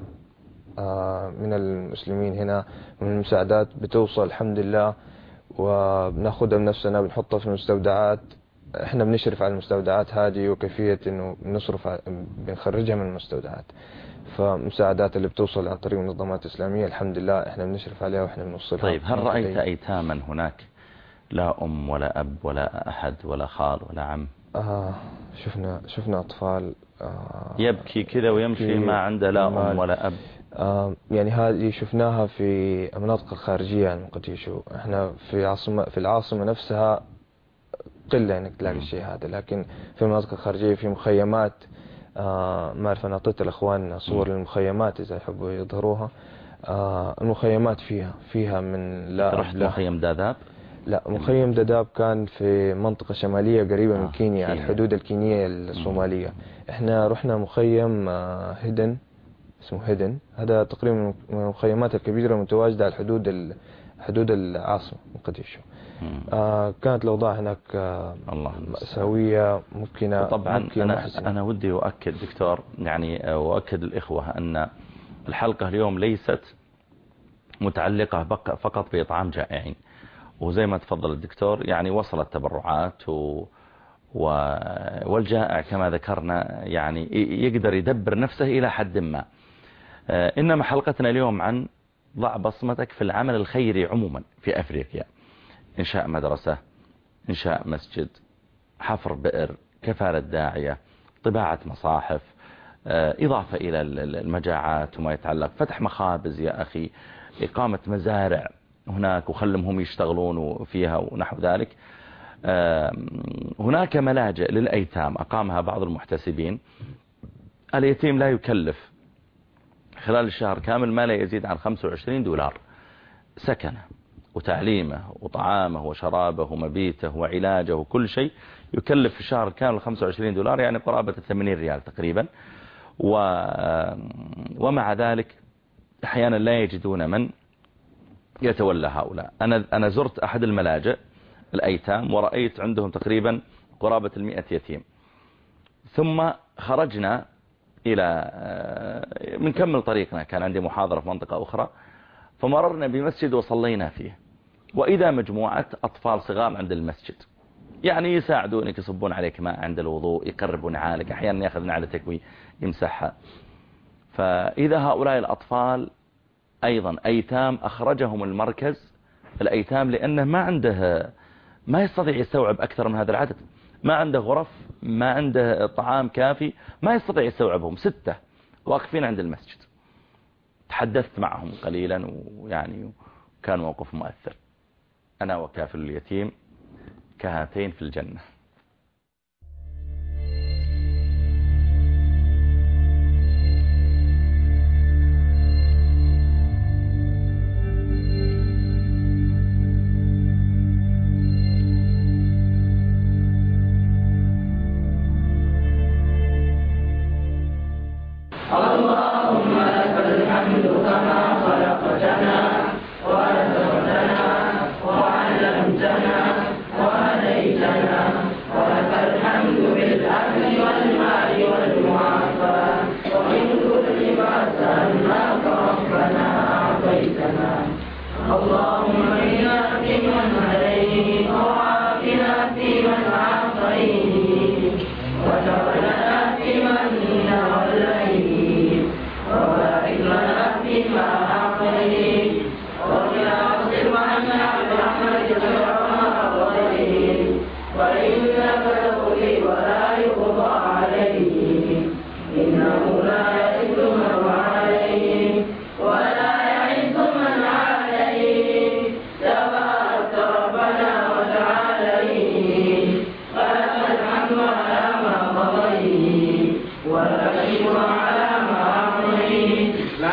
من المسلمين هنا من المساعدات بتوصل الحمد لله، وبناخدها بنفسنا بنحطها في المستودعات. احنا بنشرف على المستودعات هذه وكيفية انه بنصرف بنخرجها من المستودعات. فمساعدات اللي بتوصل عن طريق منظمات إسلامية الحمد لله احنا بنشرف عليها واحنا بنوصلها. طيب هل رأيت أيتاما هناك لا أم ولا أب ولا أحد ولا خال ولا عم؟ آه شفنا شفنا أطفال آه يبكي كذا ويمشي ما عنده لا أم ولا أب. آه يعني هذه شفناها في المناطق الخارجية عن مقديشو. احنا في عاصمة في العاصمة نفسها قلة انك تلاقي الشيء هذا، لكن في المناطق الخارجية في مخيمات. آه ما أعرف أنا أعطيت الأخوان صور للمخيمات إذا يحبوا يظهروها. آه المخيمات فيها فيها من لا رحت مخيم داداب؟ لا، مخيم دداب كان في منطقة شمالية قريبة آه. من كينيا، على الحدود الكينية الصومالية. احنا رحنا مخيم هيدن، اسمه هيدن. هذا تقريبا من المخيمات الكبيرة المتواجدة على الحدود حدود العاصمة مقديشو. آه كانت الأوضاع هناك آه مأساوية ممكن. طبعا أنا, أنا ودي أؤكد دكتور، يعني أؤكد الإخوة أن الحلقة اليوم ليست متعلقة فقط بإطعام جائعين، وزي ما تفضل الدكتور يعني وصلت تبرعات و... و... والجائع كما ذكرنا يعني يقدر يدبر نفسه إلى حد ما. إنما حلقتنا اليوم عن ضع بصمتك في العمل الخيري عموما في أفريقيا. إنشاء مدرسة، إنشاء مسجد، حفر بئر، كفالة داعية، طباعة مصاحف، إضافة إلى المجاعات وما يتعلق، فتح مخابز يا أخي، إقامة مزارع هناك وخلهم يشتغلون فيها ونحو ذلك. هناك ملاجئ للأيتام أقامها بعض المحتسبين. اليتيم لا يكلف خلال الشهر كامل ما لا يزيد عن خمسة وعشرين دولار، سكنه وتعليمه وطعامه وشرابه ومبيته وعلاجه وكل شيء يكلف في الشهر كامل خمسة وعشرين دولار، يعني قرابة ثمانين ريال تقريبا. و... ومع ذلك أحيانا لا يجدون من يتولى هؤلاء. أنا أنا زرت أحد الملاجئ الأيتام ورأيت عندهم تقريبا قرابة المئة يتيم. ثم خرجنا إلى من كمل طريقنا، كان عندي محاضرة في منطقة أخرى، فمررنا بمسجد وصلينا فيه، وإذا مجموعة أطفال صغار عند المسجد يعني يساعدونك، يصبون عليك ماء عند الوضوء، يقربون نعالك، أحيانا يأخذ نعلتك ويمسحها. فإذا هؤلاء الأطفال أيضا أيتام أخرجهم المركز الأيتام لأنه ما عنده، ما يستطيع يستوعب أكثر من هذا العدد، ما عنده غرف، ما عنده طعام كافي، ما يستطيع يستوعبهم. ستة واقفين عند المسجد، تحدثت معهم قليلا ويعني كان موقف مؤثر. أنا وكافل اليتيم كهاتين في الجنة. اللهم لك الحمد كما خلقتنا ورزقتنا وعلمتنا وهديتنا، ولك الحمد بالأهل والمال والمعافاة، ومن كل ما سألناك ربنا أعطيتنا. اللهم إنا فيمن هديت وعافنا فيمن عافيت وتولنا فيمن توليت وبارك لنا فيما أعطيت وقنا واصرف عنا برحمتك شر ما قضيت، فإنك تقضي ولا يقضى عليك، إنه لا يذل من عليك ولا يعز من عليك، تبارك ربنا وتعاليت، فلك الحمد على ما قضيت ولك الشكر على ما أعطيت.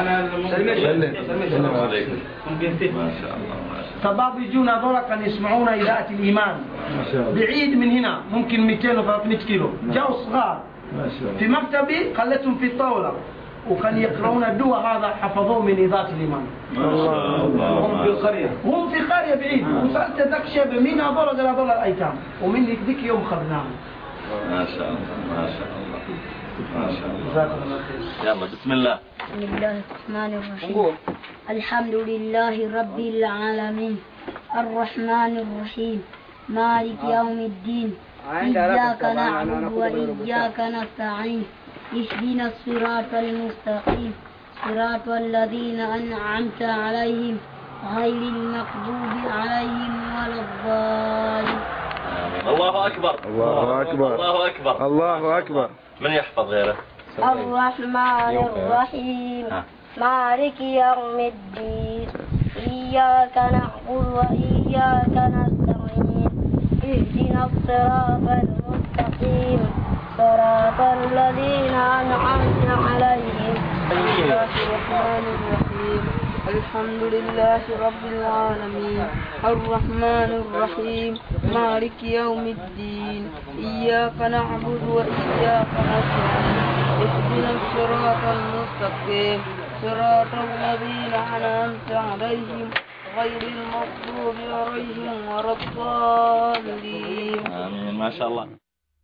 السلام عليكم. ما شاء الله. شباب يجونا هذول كان يسمعون إذاعة الإيمان بعيد من هنا، ممكن مئتين وثلاثمئة كيلو، جاءوا صغار في مكتبي خليتهم في الطاولة وكان يقرؤون الدواء، هذا حفظوه من إذاعة الإيمان. ما شاء الله. هم في القرية، هم في قرية بعيد. وسألت ذاك شاب مين هذول؟ قال هذول الأيتام، ومن ذيك يوم خذناهم. ما شاء الله ما شاء الله ما شاء الله. جزاكم الله خير. يلا بسم الله. بسم الله الرحمن الرحيم. الحمد لله رب العالمين الرحمن الرحيم مالك يوم الدين، إياك نعبد وإياك نستعين، اهدنا الصراط المستقيم صراط الذين أنعمت عليهم غير المغضوب عليهم ولا الضالين. الله أكبر. الله أكبر. الله أكبر. الله أكبر. من يحفظ غيره؟ الرحمن الرحيم مالك يوم الدين، إياك نعبد وإياك نستعين، اهدنا الصراط المستقيم صراط الذين أنعمت عليهم. بسم الله الرحمن الرحيم الحمد لله رب العالمين الرحمن الرحيم مالك يوم الدين إياك نعبد وإياك نستعين اهدنا الصراط المستقيم صراط الذين أنعمت عليهم غير المغضوب عليهم ولا الضالين. آمين. ما شاء الله.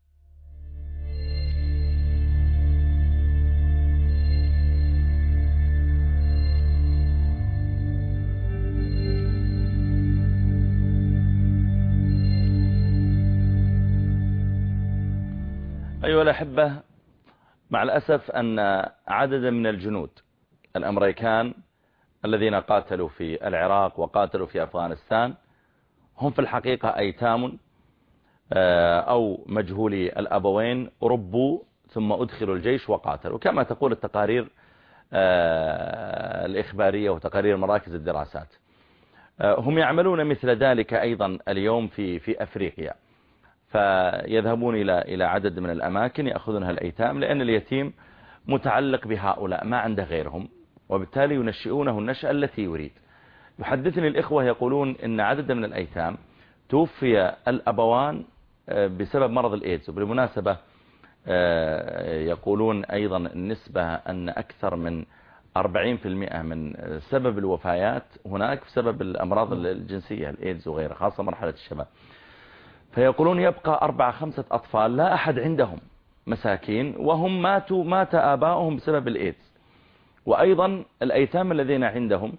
أيها الأحبة، مع الأسف أن عددا من الجنود الأمريكان الذين قاتلوا في العراق وقاتلوا في أفغانستان هم في الحقيقة أيتام أو مجهولي الأبوين، ربوا ثم أدخلوا الجيش وقاتلوا كما تقول التقارير الإخبارية وتقارير مراكز الدراسات. هم يعملون مثل ذلك أيضا اليوم في في أفريقيا، فيذهبون إلى إلى عدد من الأماكن يأخذونها الأيتام، لأن اليتيم متعلق بهؤلاء ما عنده غيرهم، وبالتالي ينشئونه النشأة التي يريد. يحدثني الإخوة يقولون إن عدد من الأيتام توفي الأبوان بسبب مرض الإيدز، وبالمناسبة يقولون أيضا النسبة أن أكثر من أربعين بالمئة من سبب الوفيات هناك بسبب الأمراض الجنسية الإيدز وغيرها، خاصة مرحلة الشباب. فيقولون يبقى أربعة خمسة أطفال لا أحد عندهم، مساكين، وهم ماتوا مات آباؤهم بسبب الإيدز. وأيضا الأيتام الذين عندهم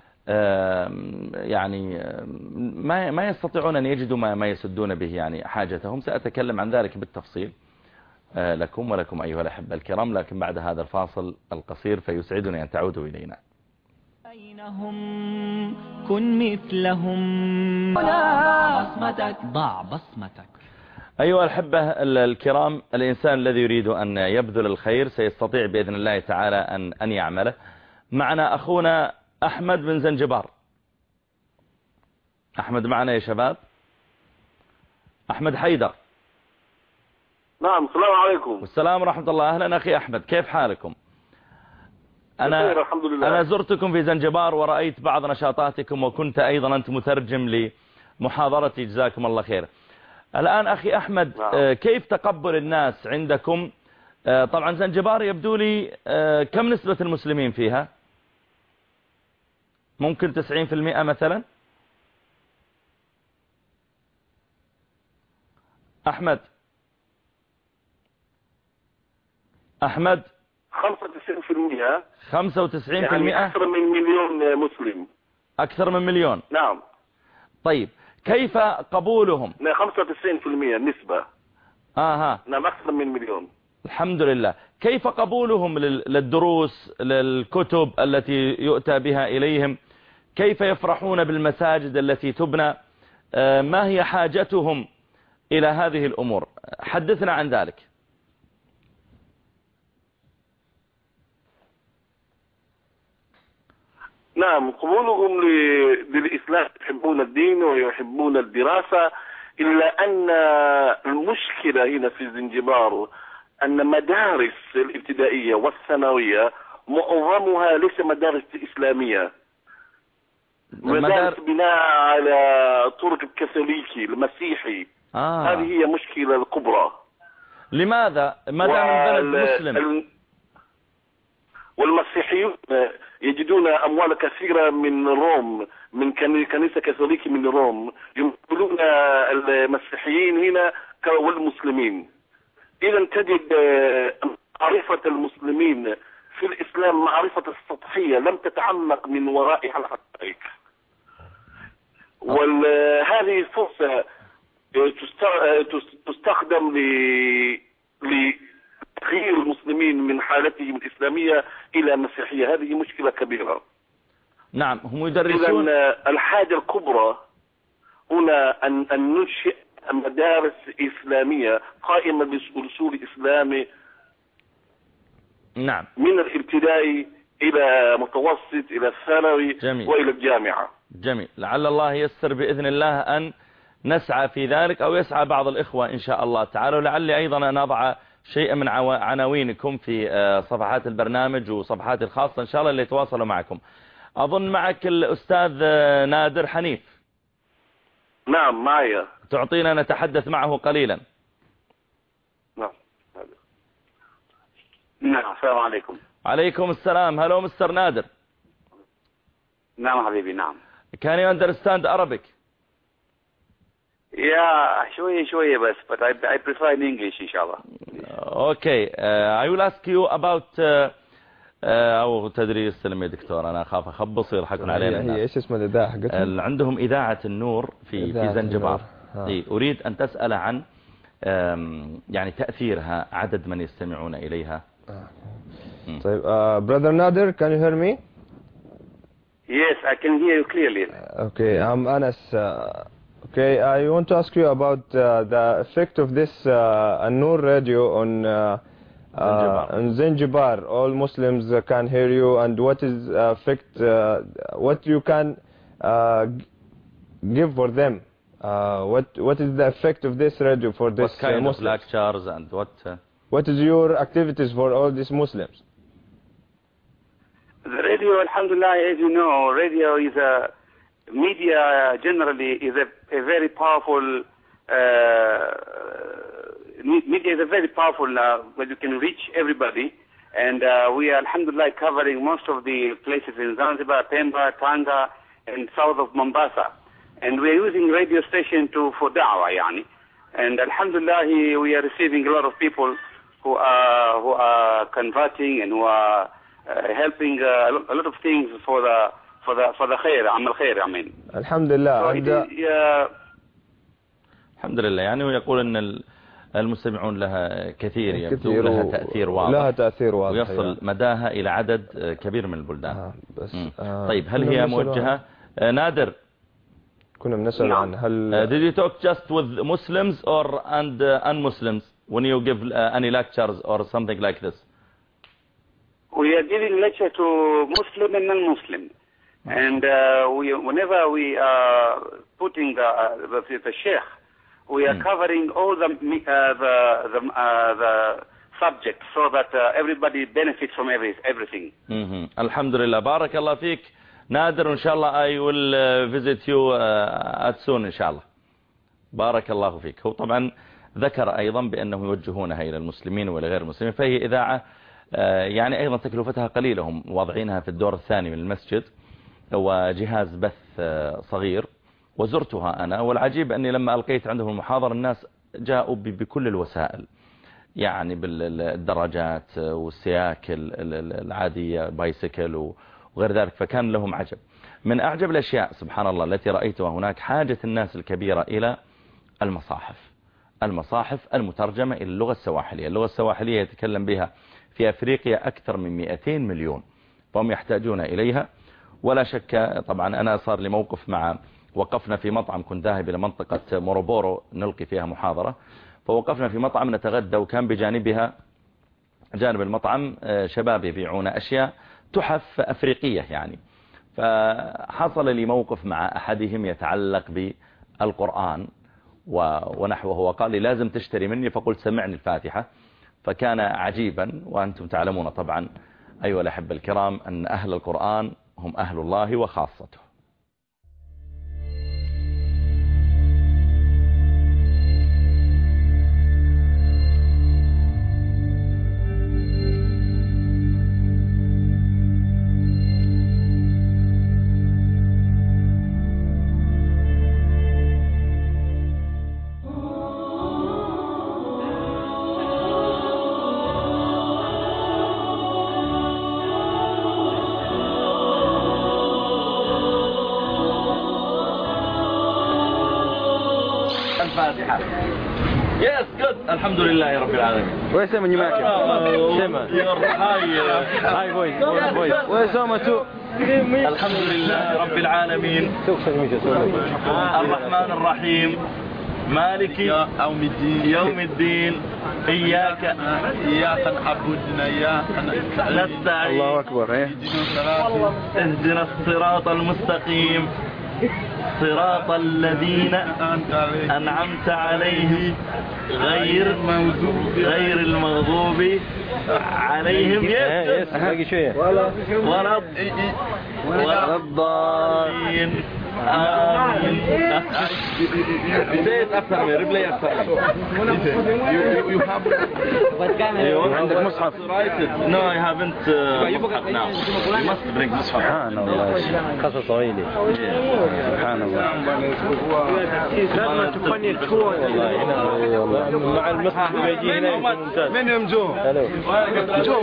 يعني ما ما يستطيعون أن يجدوا ما ما يسدون به يعني حاجتهم. سأتكلم عن ذلك بالتفصيل لكم ولكم أيها الأحبة الكرام، لكن بعد هذا الفاصل القصير فيسعدني أن تعودوا إلينا. بينهم كن مثلهم ضع بصمتك ضع بصمتك. أيها الأحبة الكرام، الإنسان الذي يريد أن يبذل الخير سيستطيع بإذن الله تعالى أن أن يعمله. معنا أخونا أحمد بن زنجبار. أحمد معنا يا شباب؟ أحمد حيدر. نعم. السلام عليكم. والسلام ورحمة الله. أهلا أخي أحمد، كيف حالكم؟ أنا الحمد لله. أنا زرتكم في زنجبار ورأيت بعض نشاطاتكم، وكنت أيضا أنت مترجم لمحاضرتي، جزاكم الله خير. الآن أخي أحمد، نعم. كيف تقبل الناس عندكم؟ طبعا زنجبار يبدو لي كم نسبة المسلمين فيها؟ ممكن تسعين بالمئة مثلا؟ أحمد أحمد خمسة وتسعين بالمئة خمسة وتسعين بالمئة يعني أكثر من مليون مسلم. أكثر من مليون. نعم. طيب كيف قبولهم؟ خمسة وتسعين بالمئة نسبة. آها. نعم أكثر من مليون. الحمد لله. كيف قبولهم للدروس للكتب التي يؤتى بها إليهم؟ كيف يفرحون بالمساجد التي تبنى؟ ما هي حاجتهم إلى هذه الأمور؟ حدثنا عن ذلك. نعم. قبولهم للإسلام، يحبون الدين ويحبون الدراسة، إلا أن المشكلة هنا في زنجبار أن مدارس الابتدائية والثانوية معظمها ليس مدارس إسلامية، مدارس بناء على طرق الكاثوليكي المسيحي. آه. هذه هي مشكلة الكبرى. لماذا؟ ما دام البلد مسلم. والمسيحيون يجدون أموال كثيرة من روم، من كنيسة كاثوليكي من روم، يمثلون المسيحيين هنا والمسلمين. إذا تجد معرفة المسلمين في الإسلام معرفة السطحية لم تتعمق من ورائها الحقائق. وهذه فرصة تستخدم لتغيير المسلمين من حالتهم الإسلامية إلى مسيحية. هذه مشكلة كبيرة. نعم. هم يدرسون. إذن الحاجة الكبرى هنا أن أن ننشئ مدارس إسلامية قائمة بالأصول الإسلامي. نعم. من الابتدائي إلى متوسط إلى الثانوي وإلى الجامعة. جميل. لعل الله يسر بإذن الله أن نسعى في ذلك، أو يسعى بعض الإخوة إن شاء الله تعالى. ولعلي أيضا أن أضع شيئا من عناوينكم في صفحات البرنامج وصفحات الخاصة إن شاء الله اللي يتواصلوا معكم. أظن معك الأستاذ نادر حنيف. نعم معي. تعطينا نتحدث معه قليلا. نعم. نعم السلام عليكم. عليكم السلام. هلو مستر نادر. نعم حبيبي نعم. Can you understand Arabic? Yeah, شوية شوية بس, but I, I prefer in English إن شاء الله. Okay, uh, I will ask you about uh, uh, أو تدري السلم يا دكتور، أنا أخاف أخبص ويضحكون علينا. هي إيش اسم الإذاعة حقتهم؟ عندهم إذاعة النور في في زنجبار. أريد أن تسأل عن يعني تأثيرها، عدد من يستمعون إليها. طيب uh, brother Nader, can you hear me? Yes, I can hear you clearly. Okay, I'm Anas. Uh, okay, I want to ask you about uh, the effect of this uh, An-Nur radio on uh, uh, on Zanzibar. All Muslims uh, can hear you, and what is uh, effect? Uh, what you can uh, give for them? Uh, what what is the effect of this radio for this what kind uh, Muslims? of lectures and what? Uh, what is your activities for all these Muslims? The radio, alhamdulillah, as you know, radio is a media generally is a, a very powerful uh, media is a very powerful uh, where you can reach everybody, and uh, we are alhamdulillah covering most of the places in Zanzibar, Pemba, Tanga, and south of Mombasa, and we are using radio station to for da'wah, yani, and alhamdulillah we are receiving a lot of people who are who are converting and who are Uh, helping uh, a lot of things for the for the for the khair, amal khair, I mean. Alhamdulillah. So it is, uh, الحمد لله. يعني ويقول ان المستمعون لها كثير، يبدو لها تأثير واضح، لها تأثير واضح ويصل يعني. مداها إلى عدد كبير من البلدان. آه بس آه طيب هل هي موجهة آه نادر؟ كنا بنسأل no. عن هل uh, did you talk just with Muslims or and uh, un-Muslims when you give uh, any lectures or something like this? We are giving lecture to Muslim and non-Muslim, and uh, we, whenever we are putting the, the, the sheikh, we are mm. covering all the uh, the the, uh, the subjects so that uh, everybody benefits from every, everything. Mm-hmm. Alhamdulillah. بارك الله فيك نادر، وإن شاء الله I will uh, visit you uh, at soon إن شاء الله. بارك الله فيك. هو طبعا ذكر أيضا بأنهم يوجهونها إلى المسلمين وإلى غير المسلمين، فهي إذاعة يعني أيضا تكلفتها قليلة، هم واضعينها في الدور الثاني من المسجد، وجهاز بث صغير، وزرتها أنا، والعجيب أني لما ألقيت عندهم المحاضرة الناس جاءوا بكل الوسائل، يعني بالدراجات والسياكل العادية بايسكل وغير ذلك، فكان لهم عجب. من أعجب الأشياء سبحان الله التي رأيتها هناك حاجة الناس الكبيرة إلى المصاحف المصاحف المترجمة إلى اللغة السواحلية. اللغة السواحلية يتكلم بها في أفريقيا أكثر من مئتين مليون، فهم يحتاجون إليها. ولا شك طبعا أنا صار لي موقف مع وقفنا في مطعم، كنت ذاهب إلى منطقة موروبورو نلقي فيها محاضرة، فوقفنا في مطعم نتغدى، وكان بجانبها جانب المطعم شباب يبيعون أشياء تحف أفريقية يعني. فحصل لي موقف مع أحدهم يتعلق بالقرآن ونحوه، وقال لي لازم تشتري مني، فقلت سمعني الفاتحة، فكان عجيبا. وأنتم تعلمون طبعا أيها الأحبة الكرام أن أهل القرآن هم أهل الله وخاصته. الحمد لله رب العالمين. Where's Simon? You make it. Simon. Hi. Hi boys. Boys. Where's Simon too? الحمد لله رب العالمين. الرحمن الرحيم. مالك يوم الدين. يوم الدين. إياك إياك نعبد وإياك نستعين. الله أكبر. اهدنا الصراط المستقيم. صراط الذين أنعمت عليهم غير غير المغضوب عليهم ولا ولا الضالين آمين. زيت أكثر من ربلي أكثر. عندك مصحف؟ No, I haven't. مصحف now. You must bring مصحف. سبحان الله. قصص طويلة. سبحان الله. لازم تفني الكون. والله مع المصحف بيجي هنا ممتاز. منهم جو. جو.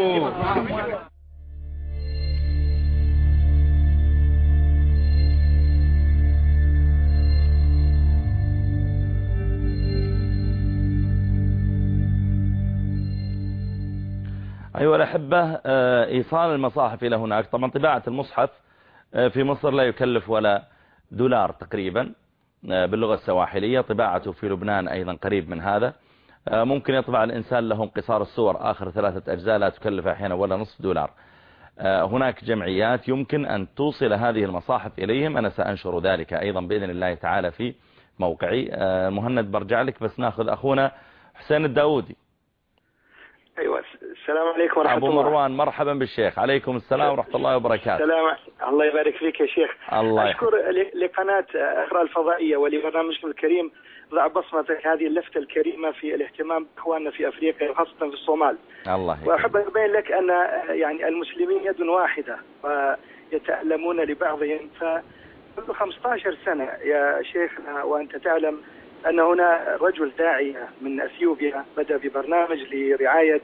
أيها الأحبة، إيصال المصاحف إلى هناك، طبعا طباعة المصحف في مصر لا يكلف ولا دولار تقريبا باللغة السواحلية. طباعته في لبنان أيضا قريب من هذا. ممكن يطبع الإنسان لهم قصار الصور آخر ثلاثة أجزاء لا تكلف أحيانا ولا نصف دولار. هناك جمعيات يمكن أن توصل هذه المصاحف إليهم. أنا سأنشر ذلك أيضا بإذن الله تعالى في موقعي. مهند برجع لك، بس ناخذ أخونا حسين الداودي. أيوة، السلام عليكم ورحمة أبو الله. أبو مروان، مرحبا بالشيخ. عليكم السلام ورحمة الله وبركاته. السلام، الله يبارك فيك يا شيخ. الله أشكر لقناة أخرى الفضائية ولبرنامجكم الكريم ضع بصمتك، هذه اللفتة الكريمة في الاهتمام بإخواننا في أفريقيا وخاصة في الصومال. الله يبارك. وأحب أبين لك أن يعني المسلمين يد واحدة ويتألمون لبعضهم. فمنذ خمسة عشر سنة يا شيخنا وأنت تعلم أن هنا رجل داعية من أثيوبيا بدأ ببرنامج لرعاية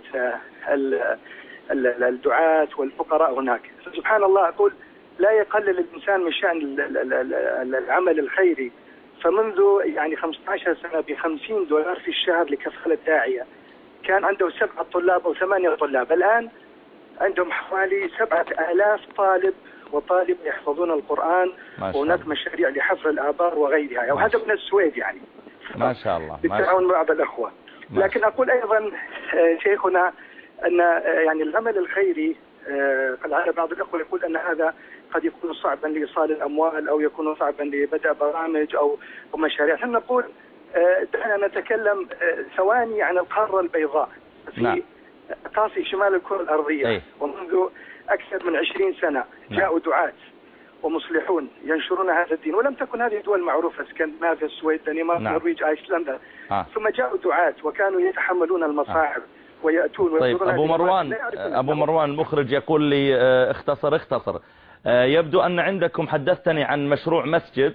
الدعاة والفقراء هناك. سبحان الله، أقول لا يقلل الإنسان من شأن العمل الخيري. فمنذ يعني خمسة عشر سنة بخمسين دولار في الشهر لكفالة داعية. كان عنده سبعة طلاب أو ثمانية طلاب، الآن عندهم حوالي سبعة آلاف طالب وطالب يحفظون القرآن. وهناك مشاريع لحفر الآبار وغيرها، وهذا من السويد يعني. ما شاء الله. بالتعاون مع بعض الأخوة. لكن أقول أيضا شيخنا أن يعني العمل الخيري على بعض الأخوة يقول أن هذا قد يكون صعبا لإيصال الأموال أو يكون صعبا لبدء برامج أو مشاريع. نحن نقول دعنا نتكلم ثواني عن القارة البيضاء في نعم. قاصي شمال الكرة الأرضية. أي. ومنذ أكثر من عشرين سنة جاءوا دعاة ومصلحون ينشرون هذا الدين، ولم تكن هذه دول معروفة، اسكندنافيا، السويد، الدنمارك، النرويج، ايسلندا. آه. ثم جاءوا دعاة وكانوا يتحملون المصاعب آه. ويأتون. طيب أبو مروان، أبو مروان المخرج يقول لي اختصر اختصر. يبدو أن عندكم، حدثتني عن مشروع مسجد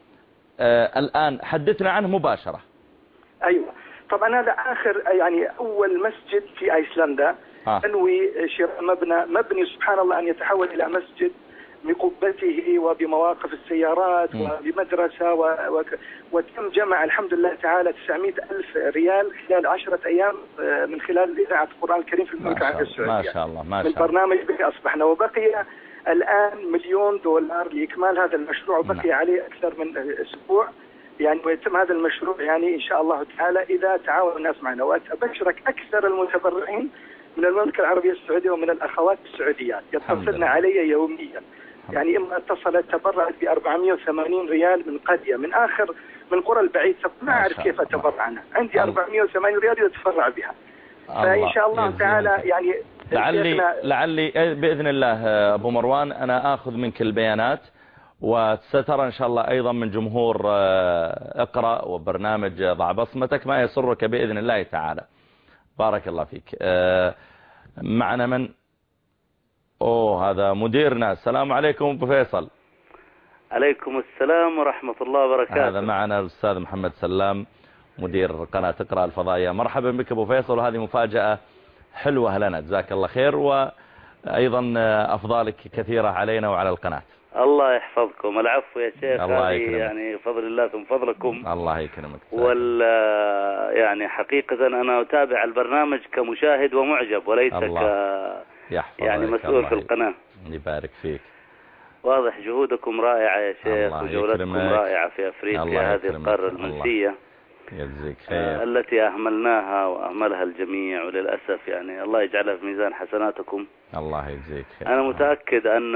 الآن، حدثنا عنه مباشرة. أيوة طبعا، هذا آخر يعني أول مسجد في ايسلندا. آه. انوي شراء مبنى مبني سبحان الله أن يتحول إلى مسجد بقبته وبمواقف السيارات م. وبمدرسة و... و... وتم جمع الحمد لله تعالى تسعمائة ألف ريال خلال عشرة أيام من خلال إذاعة القرآن الكريم في المملكة العربية السعودية. ما شاء الله ما شاء الله. من برنامج به أصبحنا، وبقي الآن مليون دولار لإكمال هذا المشروع، وبقي م. عليه أكثر من أسبوع يعني، ويتم هذا المشروع يعني إن شاء الله تعالى إذا تعاون الناس معنا. وأبشرك أكثر المتبرعين من المملكة العربية السعودية ومن الأخوات السعوديات يتصلن علي يوميا. يعني إما اتصلت تبرعت ب أربعمائة وثمانين ريال من قرية من آخر من قرى البعيد، ما أعرف كيف أتبرع أنا، عندي أربعمائة وثمانين ريال يتفرع بها. فإن شاء الله تعالى يعني لعلي لعلي بإذن الله أبو مروان أنا آخذ منك البيانات، وسترى إن شاء الله أيضا من جمهور اقرأ وبرنامج ضع بصمتك ما يسرك بإذن الله تعالى. بارك الله فيك. معنا من أوه هذا مديرنا. السلام عليكم أبو فيصل. عليكم السلام ورحمة الله وبركاته. هذا معنا الأستاذ محمد سلام مدير قناة اقرأ الفضائية. مرحبا بك أبو فيصل، وهذه مفاجأة حلوة لنا، جزاك الله خير، وأيضا أفضالك كثيرة علينا وعلى القناة. الله يحفظكم. العفو يا شيخ، الله يكرمك. يعني فضل الله ثم فضلكم. الله يكرمك. وال يعني حقيقة أنا أتابع البرنامج كمشاهد ومعجب وليس ك يعني مسؤول في القناة. يبارك فيك. واضح جهودكم رائعة يا شيخ، وجولتكم رائعة في أفريقيا هذه القارة المنسية. يجزيك خير. التي أهملناها وأهملها الجميع، وللأسف يعني الله يجعلها في ميزان حسناتكم. الله يجزيك خير. أنا متأكد أن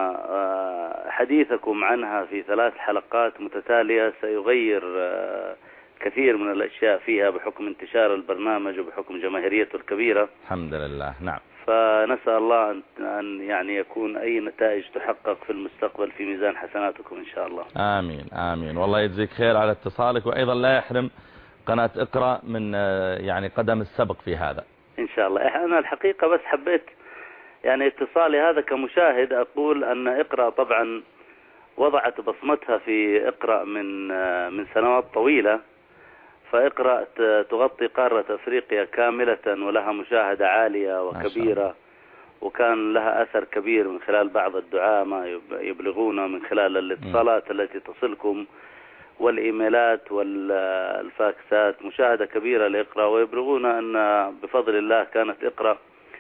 حديثكم عنها في ثلاث حلقات متتالية سيغير كثير من الأشياء فيها بحكم انتشار البرنامج وبحكم جماهيريته الكبيرة. الحمد لله. نعم. فنسأل الله أن يعني يكون أي نتائج تحقق في المستقبل في ميزان حسناتكم إن شاء الله. آمين آمين. والله يجزيك خير على اتصالك، وأيضا لا يحرم قناة اقرأ من يعني قدم السبق في هذا إن شاء الله. أنا الحقيقة بس حبيت يعني اتصالي هذا كمشاهد أقول أن اقرأ طبعا وضعت بصمتها في اقرأ من من سنوات طويلة، فاقرأ تغطي قارة أفريقيا كاملة ولها مشاهدة عالية وكبيرة، وكان لها أثر كبير من خلال بعض الدعاة ما يبلغون من خلال الاتصالات التي تصلكم والإيميلات والفاكسات، مشاهدة كبيرة لإقرأ، ويبلغون أن بفضل الله كانت إقرأ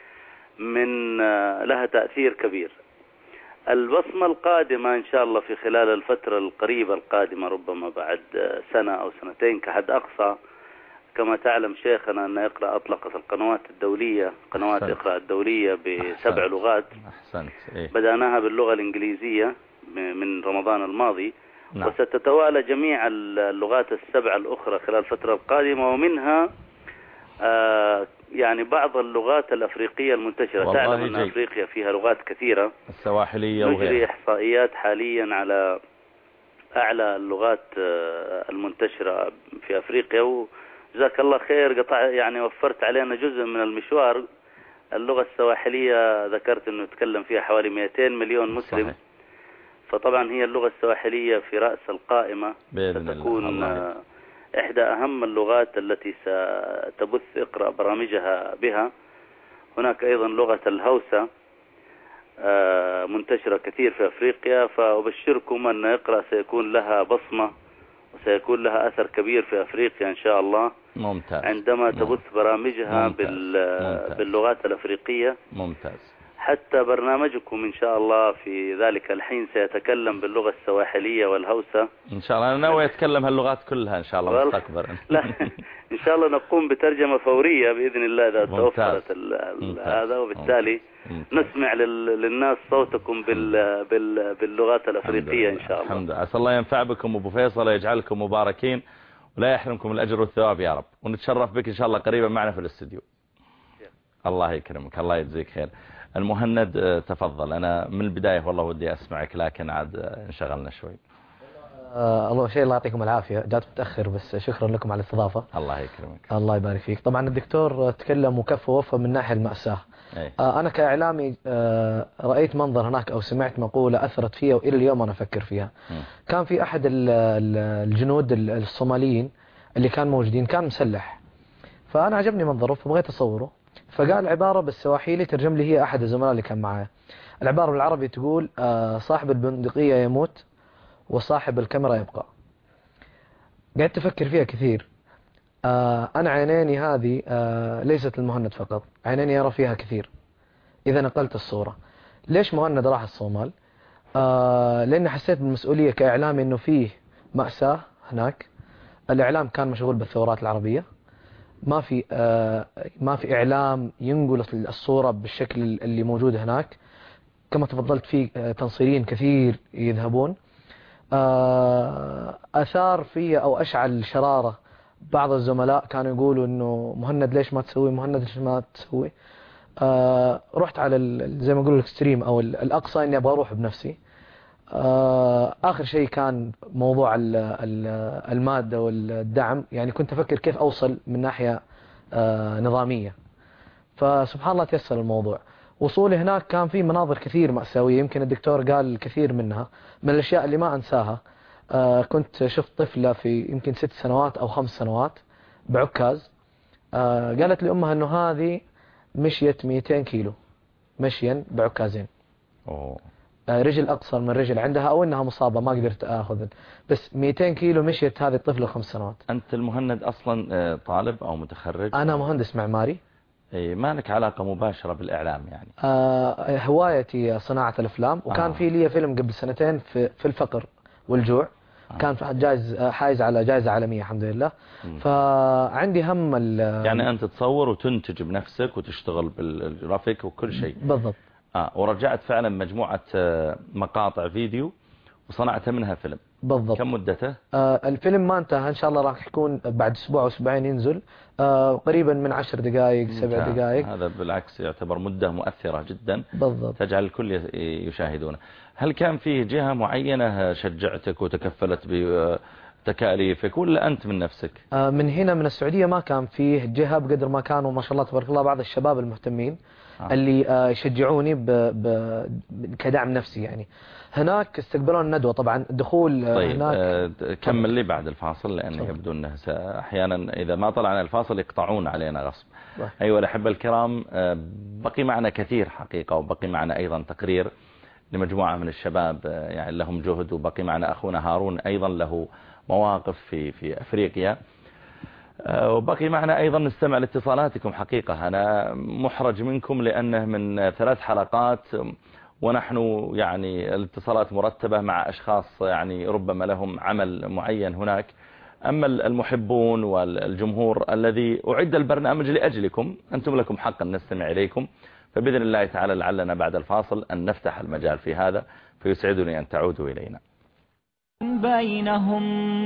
من لها تأثير كبير. البصمة القادمة إن شاء الله في خلال الفترة القريبة القادمة، ربما بعد سنة أو سنتين كحد أقصى، كما تعلم شيخنا أن اقرأ أطلقت القنوات الدولية، قنوات اقرأ الدولية بسبع أحسنت. لغات. أحسنت. إيه؟ بدأناها باللغة الإنجليزية من رمضان الماضي. نعم. وستتوالى جميع اللغات السبع الأخرى خلال الفترة القادمة، ومنها آه يعني بعض اللغات الأفريقية المنتشرة. تعلم أن جي. أفريقيا فيها لغات كثيرة، السواحلية نجري وغيرها. إحصائيات حاليا على أعلى اللغات المنتشرة في أفريقيا، وجزاك الله خير قطع يعني وفرت علينا جزء من المشوار. اللغة السواحلية ذكرت أنه يتكلم فيها حوالي مئتين مليون مسلم. صحيح. فطبعا هي اللغة السواحلية في رأس القائمة، ستكون إحدى أهم اللغات التي ستبث اقرأ برامجها بها. هناك أيضا لغة الهوسة منتشرة كثير في أفريقيا، فأبشركم أن اقرأ سيكون لها بصمة وسيكون لها أثر كبير في أفريقيا إن شاء الله. ممتاز. عندما تبث برامجها ممتاز. ممتاز. باللغات الأفريقية. ممتاز. حتى برنامجكم إن شاء الله في ذلك الحين سيتكلم باللغة السواحلية والهوسة إن شاء الله. أنا ناوي أتكلم هاللغات كلها إن شاء الله مستقبلا. لا إن شاء الله نقوم بترجمة فورية بإذن الله إذا توفرت هذا، وبالتالي ممتاز. نسمع للناس صوتكم بال بال باللغات الأفريقية إن شاء الله. الحمد لله. أسأل الله ينفع بكم أبو فيصل ويجعلكم مباركين ولا يحرمكم الأجر والثواب يا رب، ونتشرف بك إن شاء الله قريبا معنا في الاستديو. الله يكرمك. الله يجزيك خير. المهند تفضل. أنا من البداية والله ودي أسمعك لكن عاد انشغلنا شوي. آه الله شيء الله يعطيكم العافية، جات متأخر بس شكرا لكم على الاستضافة. الله يكرمك. الله يبارك فيك. طبعا الدكتور تكلم وكفى ووفى من ناحية المأساة. آه أنا كإعلامي آه رأيت منظر هناك أو سمعت مقولة أثرت فيها وإلى اليوم أنا أفكر فيها. م. كان في أحد الجنود الصوماليين اللي كان موجودين كان مسلح، فأنا عجبني منظره فبغيت أصوره، فقال عبارة بالسواحيلي ترجم لي هي أحد الزملاء اللي كان معايا. العبارة بالعربي تقول آه صاحب البندقية يموت وصاحب الكاميرا يبقى. قعدت أفكر فيها كثير. آه أنا عينيني هذه آه ليست المهند فقط، عينيني يرى فيها كثير. إذا نقلت الصورة ليش مهند راح الصومال؟ آه لأن حسيت بالمسؤولية كإعلامي أنه فيه مأساة هناك. الإعلام كان مشغول بالثورات العربية، ما في آه ما في إعلام ينقل الصورة بالشكل اللي موجود هناك. كما تفضلت في آه تنصيريين كثير يذهبون. آه أثار في أو أشعل شرارة. بعض الزملاء كانوا يقولوا إنه مهند ليش ما تسوي، مهند ليش ما تسوي. آه رحت على زي ما يقولوا الاكستريم أو الأقصى إني أبغى أروح بنفسي. آه آخر شيء كان موضوع ال ال المادة والدعم، يعني كنت أفكر كيف أوصل من ناحية آه نظامية، فسبحان الله تيسر الموضوع. وصولي هناك كان في مناظر كثير مأساوية، يمكن الدكتور قال الكثير منها. من الأشياء اللي ما أنساها آه كنت شفت طفلة في يمكن ست سنوات أو خمس سنوات بعكاز. آه قالت لي أمها أنه هذه مشيت مئتين كيلو مشيا بعكازين. أوه. رجل أقصر من رجل عندها أو أنها مصابة ما قدرت أخذ، بس مئتين كيلو مشيت هذه الطفلة خمس سنوات. أنت المهند أصلا طالب أو متخرج؟ أنا مهندس معماري. إيه ما لك علاقة مباشرة بالإعلام يعني؟ آه هوايتي صناعة الأفلام، وكان آه. في لي فيلم قبل سنتين في, في الفقر والجوع. كان جائز حائز على جائزة عالمية الحمد لله. فعندي هم يعني أنت تصور وتنتج بنفسك وتشتغل بالجرافيك وكل شيء بالضبط. آه ورجعت فعلا مجموعة مقاطع فيديو وصنعت منها فيلم بالضبط. كم مدته؟ آه الفيلم ما انتهى، ان شاء الله راح يكون بعد اسبوع او اسبوعين ينزل، آه قريبا من عشر دقائق سبع دقائق. هذا بالعكس يعتبر مدة مؤثرة جدا بالضبط. تجعل الكل يشاهدونه. هل كان فيه جهة معينة شجعتك وتكفلت بتكاليفك ولا أنت من نفسك؟ آه من هنا من السعودية ما كان فيه جهة بقدر ما كانوا ما شاء الله تبارك الله بعض الشباب المهتمين آه. اللي آه يشجعوني ب ب كدعم نفسي. يعني هناك استقبلون ندوة طبعا دخول طيب هناك. آه كمل لي بعد الفاصل لأن يبدو أنه أحيانا إذا ما طلعنا الفاصل يقطعون علينا غصب. طيب. أيها الأحبة الكرام، آه بقي معنا كثير حقيقة، وبقي معنا أيضا تقرير لمجموعة من الشباب آه يعني لهم جهد، وبقي معنا أخونا هارون أيضا له مواقف في في أفريقيا، وبقي معنا أيضا نستمع لاتصالاتكم. حقيقة أنا محرج منكم لأنه من ثلاث حلقات ونحن يعني الاتصالات مرتبة مع أشخاص يعني ربما لهم عمل معين هناك. أما المحبون والجمهور الذي أعد البرنامج لأجلكم، أنتم لكم حق أن نستمع إليكم، فبإذن الله تعالى لعلنا بعد الفاصل أن نفتح المجال في هذا، فيسعدني أن تعودوا إلينا. بينهم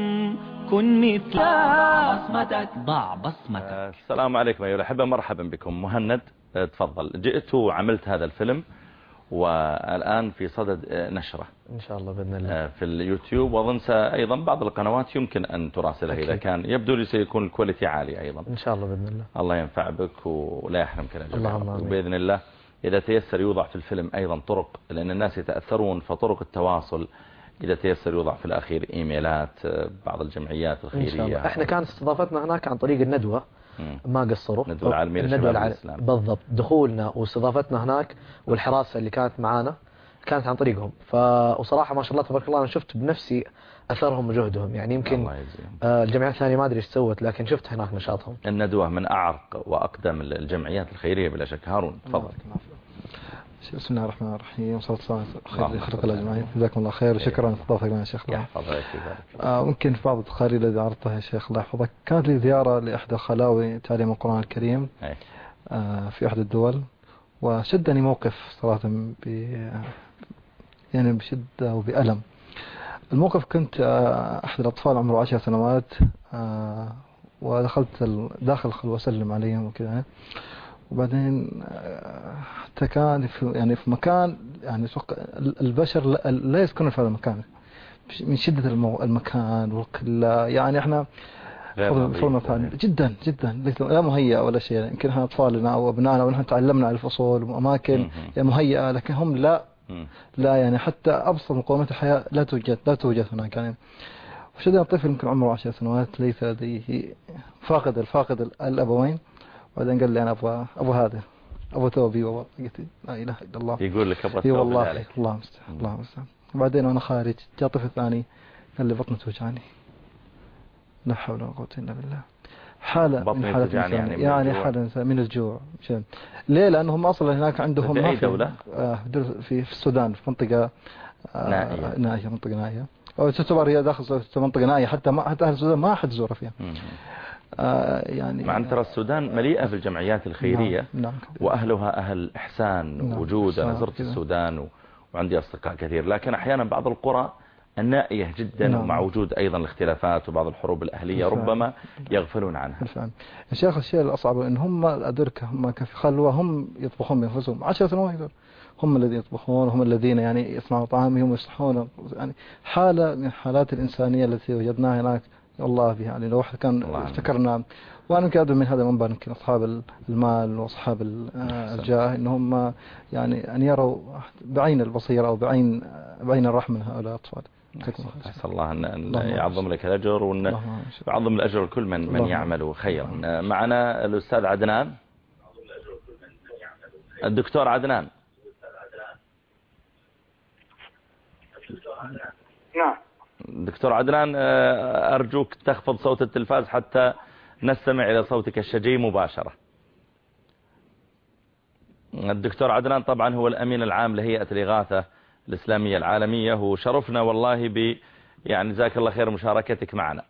كن مثل بصمتك ضع بصمتك. السلام عليكم أيها الأحبة، مرحبا بكم. مهند تفضل. جئت وعملت هذا الفيلم والآن في صدد نشره إن شاء الله بإذن الله في اليوتيوب، وأظن أيضا بعض القنوات يمكن أن تراسله إذا كان يبدو لي سيكون الكواليتي عالي أيضا إن شاء الله بإذن الله. الله ينفع بك ولا يحرمك الأجر، وبإذن الله إذا تيسر يوضع في الفيلم أيضا طرق، لأن الناس يتأثرون، فطرق التواصل إذا تيسر يوضع في الأخير إيميلات بعض الجمعيات الخيرية. إن شاء الله. إحنا كانت استضافتنا هناك عن طريق الندوة، ما قصروا الندوة العالمية للشباب الإسلام. بالضبط. دخولنا واستضافتنا هناك والحراسة اللي كانت معانا كانت عن طريقهم. فصراحة ما شاء الله تبارك الله أنا شفت بنفسي أثرهم وجهدهم. يعني يمكن آه الجمعيات الثانية ما أدري إيش سوت، لكن شفت هناك نشاطهم. الندوة من أعرق وأقدم الجمعيات الخيرية بلا شك. هارون تفضل. بسم الله الرحمن الرحيم، وصلاة الله على خير الله أجمعين. جزاكم الله خير وشكرا لاستضافتك لنا يا شيخ. الله يحفظك. آه ممكن في بعض التقارير التي عرضتها يا شيخ الله يحفظك، كانت لي زيارة لإحدى خلاوي تعليم القرآن الكريم آه في إحدى الدول، وشدني موقف صراحة ب يعني بشدة وبألم. الموقف كنت آه أحد الأطفال عمره عشر سنوات آه ودخلت داخل الخلوة أسلم عليهم وكذا، وبعدين حتى كان في يعني في مكان يعني البشر لا يسكنون في هذا المكان من شدة المكان والقلة. يعني احنا جدا جدا لا مهيئة ولا شيء. يمكن احنا اطفالنا او ابنائنا ونحن تعلمنا على الفصول واماكن مهيئة، لكن هم لا لا يعني حتى ابسط مقومات الحياة لا توجد لا توجد هناك. يعني وشدنا الطفل يمكن عمره عشر سنوات ليس لديه فاقد الفاقد الابوين، وبعدين قال لي أنا أبغى أبغى هذا أبغى ثوبي وأبغى. قلت لا إله إلا الله. يقول لك أبغى ثوبي. والله الله مستعان الله مستعان. وبعدين وأنا خارج جاء طفل ثاني قال لي بطني توجعني. لا حول ولا قوة إلا بالله. حالة من حالات يعني, يعني حالة من الجوع. ليه؟ لأنهم أصلا هناك عندهم في أي دولة؟ آه في في السودان في منطقة آه نائية نائية منطقة نائية، أو تعتبر هي داخل منطقة نائية حتى ما حتى أهل السودان ما أحد زوره فيها. آه يعني مع أن ترى السودان مليئة بالجمعيات الخيرية. نعم نعم وأهلها أهل إحسان نعم وجود. أنا زرت السودان وعندي أصدقاء كثير، لكن أحيانا بعض القرى النائية جدا نعم ومع وجود أيضا الاختلافات وبعض الحروب الأهلية ربما يغفلون عنها. بالفعل. يا شيخ الشيء الأصعب أن هم الأدركة هم في خلوة هم يطبخون بأنفسهم عشر سنوات، هم الذين يطبخون، هم الذين يعني يصنعوا طعامهم ويصلحون. يعني حالة من حالات الإنسانية التي وجدناها هناك الله بها. يعني لو كان افتكرنا، وأنا يمكن من هذا المنبر يمكن أصحاب المال وأصحاب الجاه إنهم يعني أن يروا بعين البصيرة أو بعين بعين الرحمة من هؤلاء الأطفال. أسأل الله أن يعظم لك الأجر وأن يعظم الأجر كل من من يعمل خيرا. معنا الأستاذ عدنان، الدكتور عدنان. نعم دكتور عدنان، أرجوك تخفض صوت التلفاز حتى نستمع إلى صوتك الشجي مباشرة. الدكتور عدنان طبعا هو الأمين العام لهيئة الإغاثة الإسلامية العالمية، وشرفنا والله يعني جزاك الله خير مشاركتك معنا.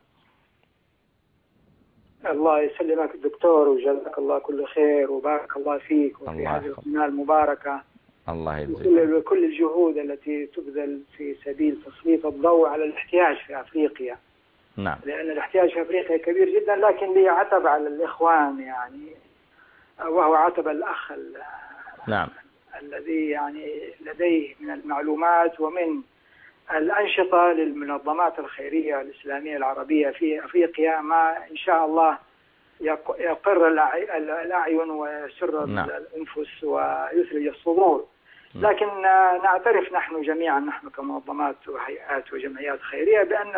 الله يسلمك الدكتور وجزاك الله كل خير وبارك الله فيك وفي هذه القناة المباركة. الله يجزيك. وكل الجهود التي تبذل في سبيل تسليط الضوء على الاحتياج في أفريقيا. نعم. لأن الاحتياج في أفريقيا كبير جدا، لكن لي عتب على الإخوان يعني، وهو عتب الأخ نعم. الذي يعني لديه من المعلومات ومن الأنشطة للمنظمات الخيرية الإسلامية العربية في أفريقيا ما إن شاء الله يقر الأعين ويسر نعم. الأنفس ويثلج الصدور. لكن نعترف نحن جميعا، نحن كمنظمات وهيئات وجمعيات خيرية، بأن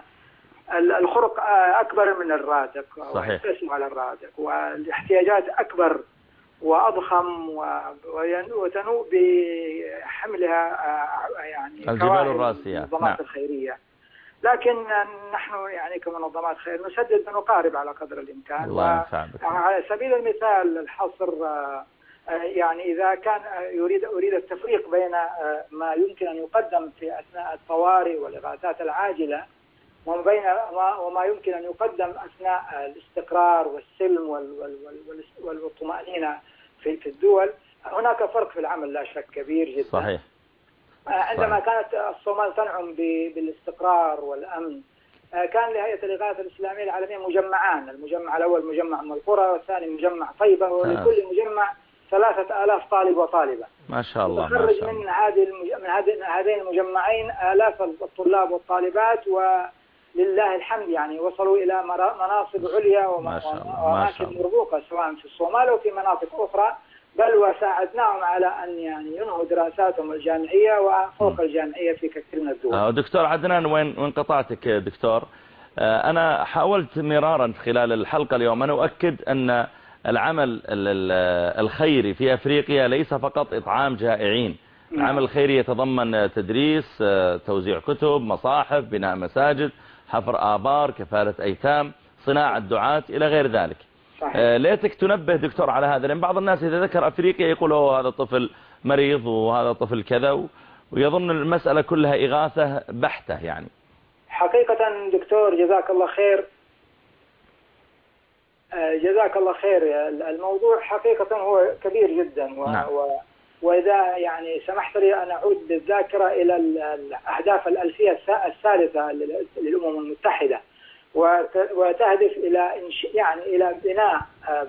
الخرق أكبر من الرادق، ويقسم على الرادق، والاحتياجات أكبر وأضخم وتنوء بحملها يعني الجبال الراسية المنظمات نعم. الخيرية. لكن نحن يعني كمنظمات خير نسدد ونقارب على قدر الإمكان. الله على سبيل المثال الحصر يعني إذا كان يريد أريد التفريق بين ما يمكن أن يقدم في أثناء الطوارئ والإغاثات العاجلة وما بين وما يمكن أن يقدم أثناء الاستقرار والسلم والطمأنينة في في الدول، هناك فرق في العمل لا شك كبير جدا. صحيح. عندما صحيح. كانت الصومال تنعم بالاستقرار والأمن، كان لهيئة الإغاثة الإسلامية العالمية مجمعان، المجمع الأول مجمع أم القرى والثاني مجمع طيبة، ولكل مجمع ثلاثة آلاف طالب وطالبة. ما شاء الله. تخرج من هذه من هذين المجمعين آلاف الطلاب والطالبات، ولله الحمد يعني وصلوا إلى مناصب عليا وأماكن مرموقة سواء في الصومال أو في مناطق أخرى، بل وساعدناهم على أن يعني ينهوا دراساتهم الجامعية وفوق م. الجامعية في كثير من الدول. آه دكتور عدنان، وين وين قطعتك دكتور؟ آه أنا حاولت مرارا خلال الحلقة اليوم أن أؤكد أن العمل الخيري في أفريقيا ليس فقط إطعام جائعين. م. العمل الخيري يتضمن تدريس، توزيع كتب، مصاحف، بناء مساجد، حفر آبار، كفالة أيتام، صناعة دعاة إلى غير ذلك. آه ليتك تنبه دكتور على هذا، لأن بعض الناس إذا ذكر أفريقيا يقول هو هذا طفل مريض وهذا طفل كذا، ويظن المسألة كلها إغاثة بحتة يعني. حقيقة دكتور جزاك الله خير، آه جزاك الله خير. الموضوع حقيقة هو كبير جدا و... نعم. و... وإذا يعني سمحت لي أن أعود بالذاكرة إلى الأهداف الألفية الثالثة للأمم المتحدة، وتهدف إلى يعني إلى بناء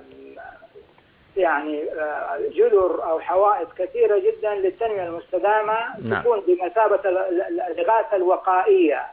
يعني جذور أو حوائط كثيرة جدا للتنمية المستدامة. نعم. تكون بمثابة الإغاثة الوقائية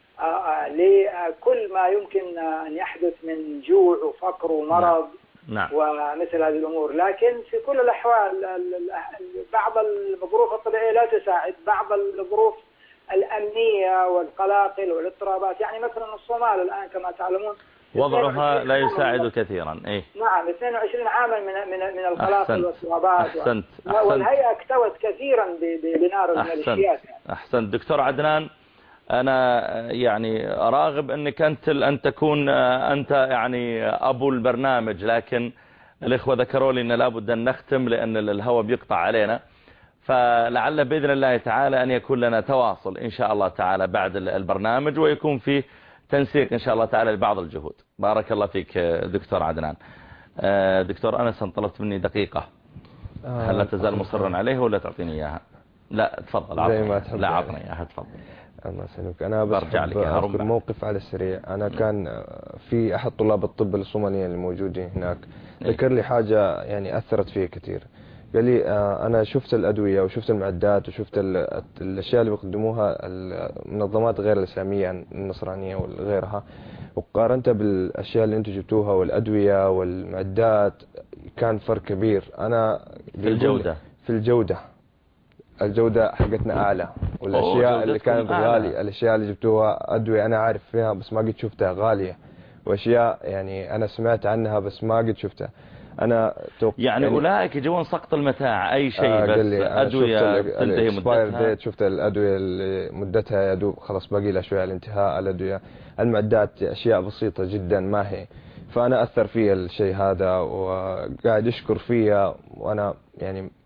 لكل ما يمكن أن يحدث من جوع وفقر ومرض. نعم. ومثل هذه الأمور. لكن في كل الأحوال بعض الظروف الطبيعية لا تساعد، بعض الظروف الأمنية والقلاقل والاضطرابات، يعني مثلا الصومال الآن كما تعلمون وضعها لا يساعد كثيرا. إيه؟ نعم، اثنين وعشرين عاما من من من القلاقل والاضطرابات. أحسنت. و... والهيئة اكتوت كثيرا بنار الميليشيات. أحسنت دكتور عدنان، أنا يعني راغب أنك أنت أن تكون أنت يعني أبو البرنامج، لكن الإخوة ذكروا لي أن لابد أن نختم لأن الهواء بيقطع علينا، فلعل بإذن الله تعالى أن يكون لنا تواصل إن شاء الله تعالى بعد البرنامج، ويكون فيه تنسيق إن شاء الله تعالى لبعض الجهود. بارك الله فيك دكتور عدنان. دكتور أنس طلبت مني دقيقة، هل لا تزال مصرا عليه ولا تعطيني إياها؟ لا تفضل. عطني. لا عطني إياها تفضل. الله يسلمك. أنا بس أذكر موقف على السريع. أنا كان في أحد طلاب الطب الصوماليين الموجودين هناك ذكر لي حاجة يعني أثرت فيه كثير. قال لي أنا شفت الأدوية وشفت المعدات وشفت الأشياء اللي بيقدموها المنظمات غير الإسلامية النصرانية وغيرها، وقارنتها بالأشياء اللي أنتم جبتوها والأدوية والمعدات، كان فرق كبير. أنا في الجودة في الجودة الجودة حقتنا أعلى، والأشياء اللي كانت غالية، الأشياء اللي جبتوها أدوية أنا عارف فيها بس ما قد شفتها غالية، وأشياء يعني أنا سمعت عنها بس ما قد شفتها. أنا يعني, يعني أولئك يجون سقط المتاع أي شيء، آه بس أدوية تنتهي مدتها. شفت الأدوية اللي مدتها يدوب خلاص باقي لها شوية على الانتهاء. الأدوية المعدات أشياء بسيطة جدا ما هي، فأنا أثر فيها الشيء هذا وقاعد يشكر فيها، وأنا يعني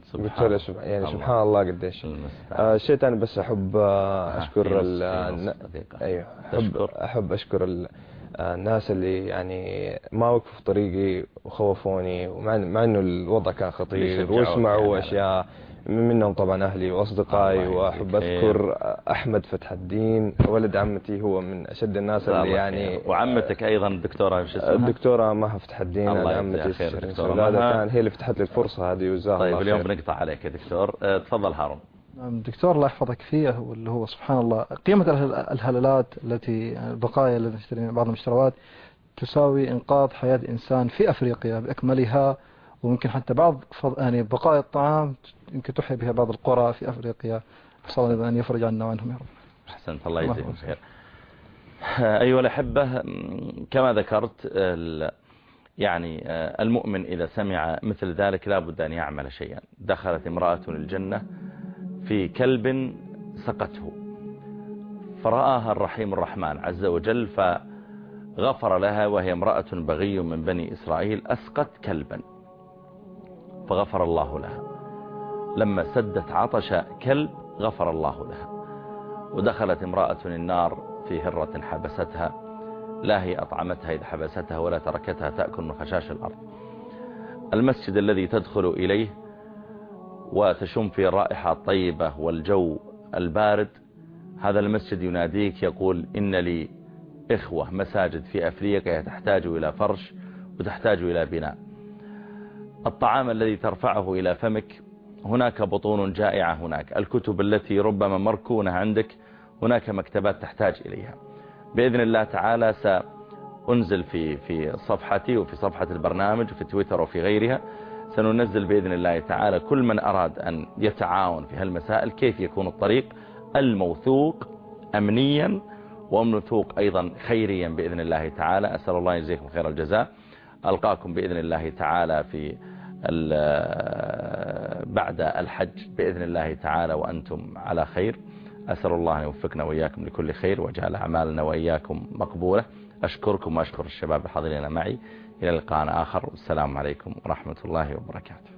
قلت له سبحان يعني الله. سبحان الله قديش آه شيء ثاني بس أحب آه أشكر ال أيوه أحب أحب أشكر ال الناس اللي يعني ما وقفوا في طريقي وخوفوني، ومع مع انه الوضع كان خطير واسمعوا اشياء منهم طبعا اهلي واصدقائي. واحب اذكر احمد فتح الدين ولد عمتي، هو من اشد الناس اللي يعني وعمتك ايضا الدكتوره ايش اسمها؟ الدكتوره مها فتح الدين عمتي الدكتوره كان هي اللي فتحت لي الفرصه هذه وجزاها طيب اليوم بنقطع عليك يا دكتور. تفضل هارون. دكتور الله يحفظك فيه، واللي هو سبحان الله قيمة الهلالات التي البقايا التي نشتري بعض المشتريات تساوي إنقاذ حياة إنسان في أفريقيا بأكملها، وممكن حتى بعض يعني بقايا الطعام يمكن تحيي بها بعض القرى في أفريقيا. صلى الله أن يفرج عنا وعنهم يا رب. أحسنت الله يجزيكم خير. أيها الأحبة، كما ذكرت يعني المؤمن إذا سمع مثل ذلك لا بد أن يعمل شيئا. دخلت امرأة الجنة في كلب سقته، فرآها الرحيم الرحمن عز وجل فغفر لها، وهي امرأة بغي من بني إسرائيل أسقت كلبا فغفر الله لها. لما سدت عطش كلب غفر الله لها. ودخلت امرأة النار في هرة حبستها، لا هي أطعمتها إذ حبستها ولا تركتها تأكل من خشاش الأرض. المسجد الذي تدخل إليه وتشم في الرائحة الطيبة والجو البارد، هذا المسجد يناديك يقول إن لي إخوة مساجد في أفريقيا تحتاج إلى فرش وتحتاج إلى بناء. الطعام الذي ترفعه إلى فمك، هناك بطون جائعة، هناك الكتب التي ربما مركونة عندك، هناك مكتبات تحتاج إليها. بإذن الله تعالى سأنزل في في صفحتي وفي صفحة البرنامج وفي تويتر وفي غيرها، سننزل بإذن الله تعالى كل من أراد أن يتعاون في هالمسائل كيف يكون الطريق الموثوق أمنيا وموثوق أيضا خيريا بإذن الله تعالى. أسأل الله يجزيكم خير الجزاء. ألقاكم بإذن الله تعالى في بعد الحج بإذن الله تعالى وأنتم على خير. أسأل الله أن يوفقنا وإياكم لكل خير وجعل أعمالنا وإياكم مقبولة. أشكركم وأشكر الشباب الحاضرين معي. إلى لقاء آخر، والسلام عليكم ورحمة الله وبركاته.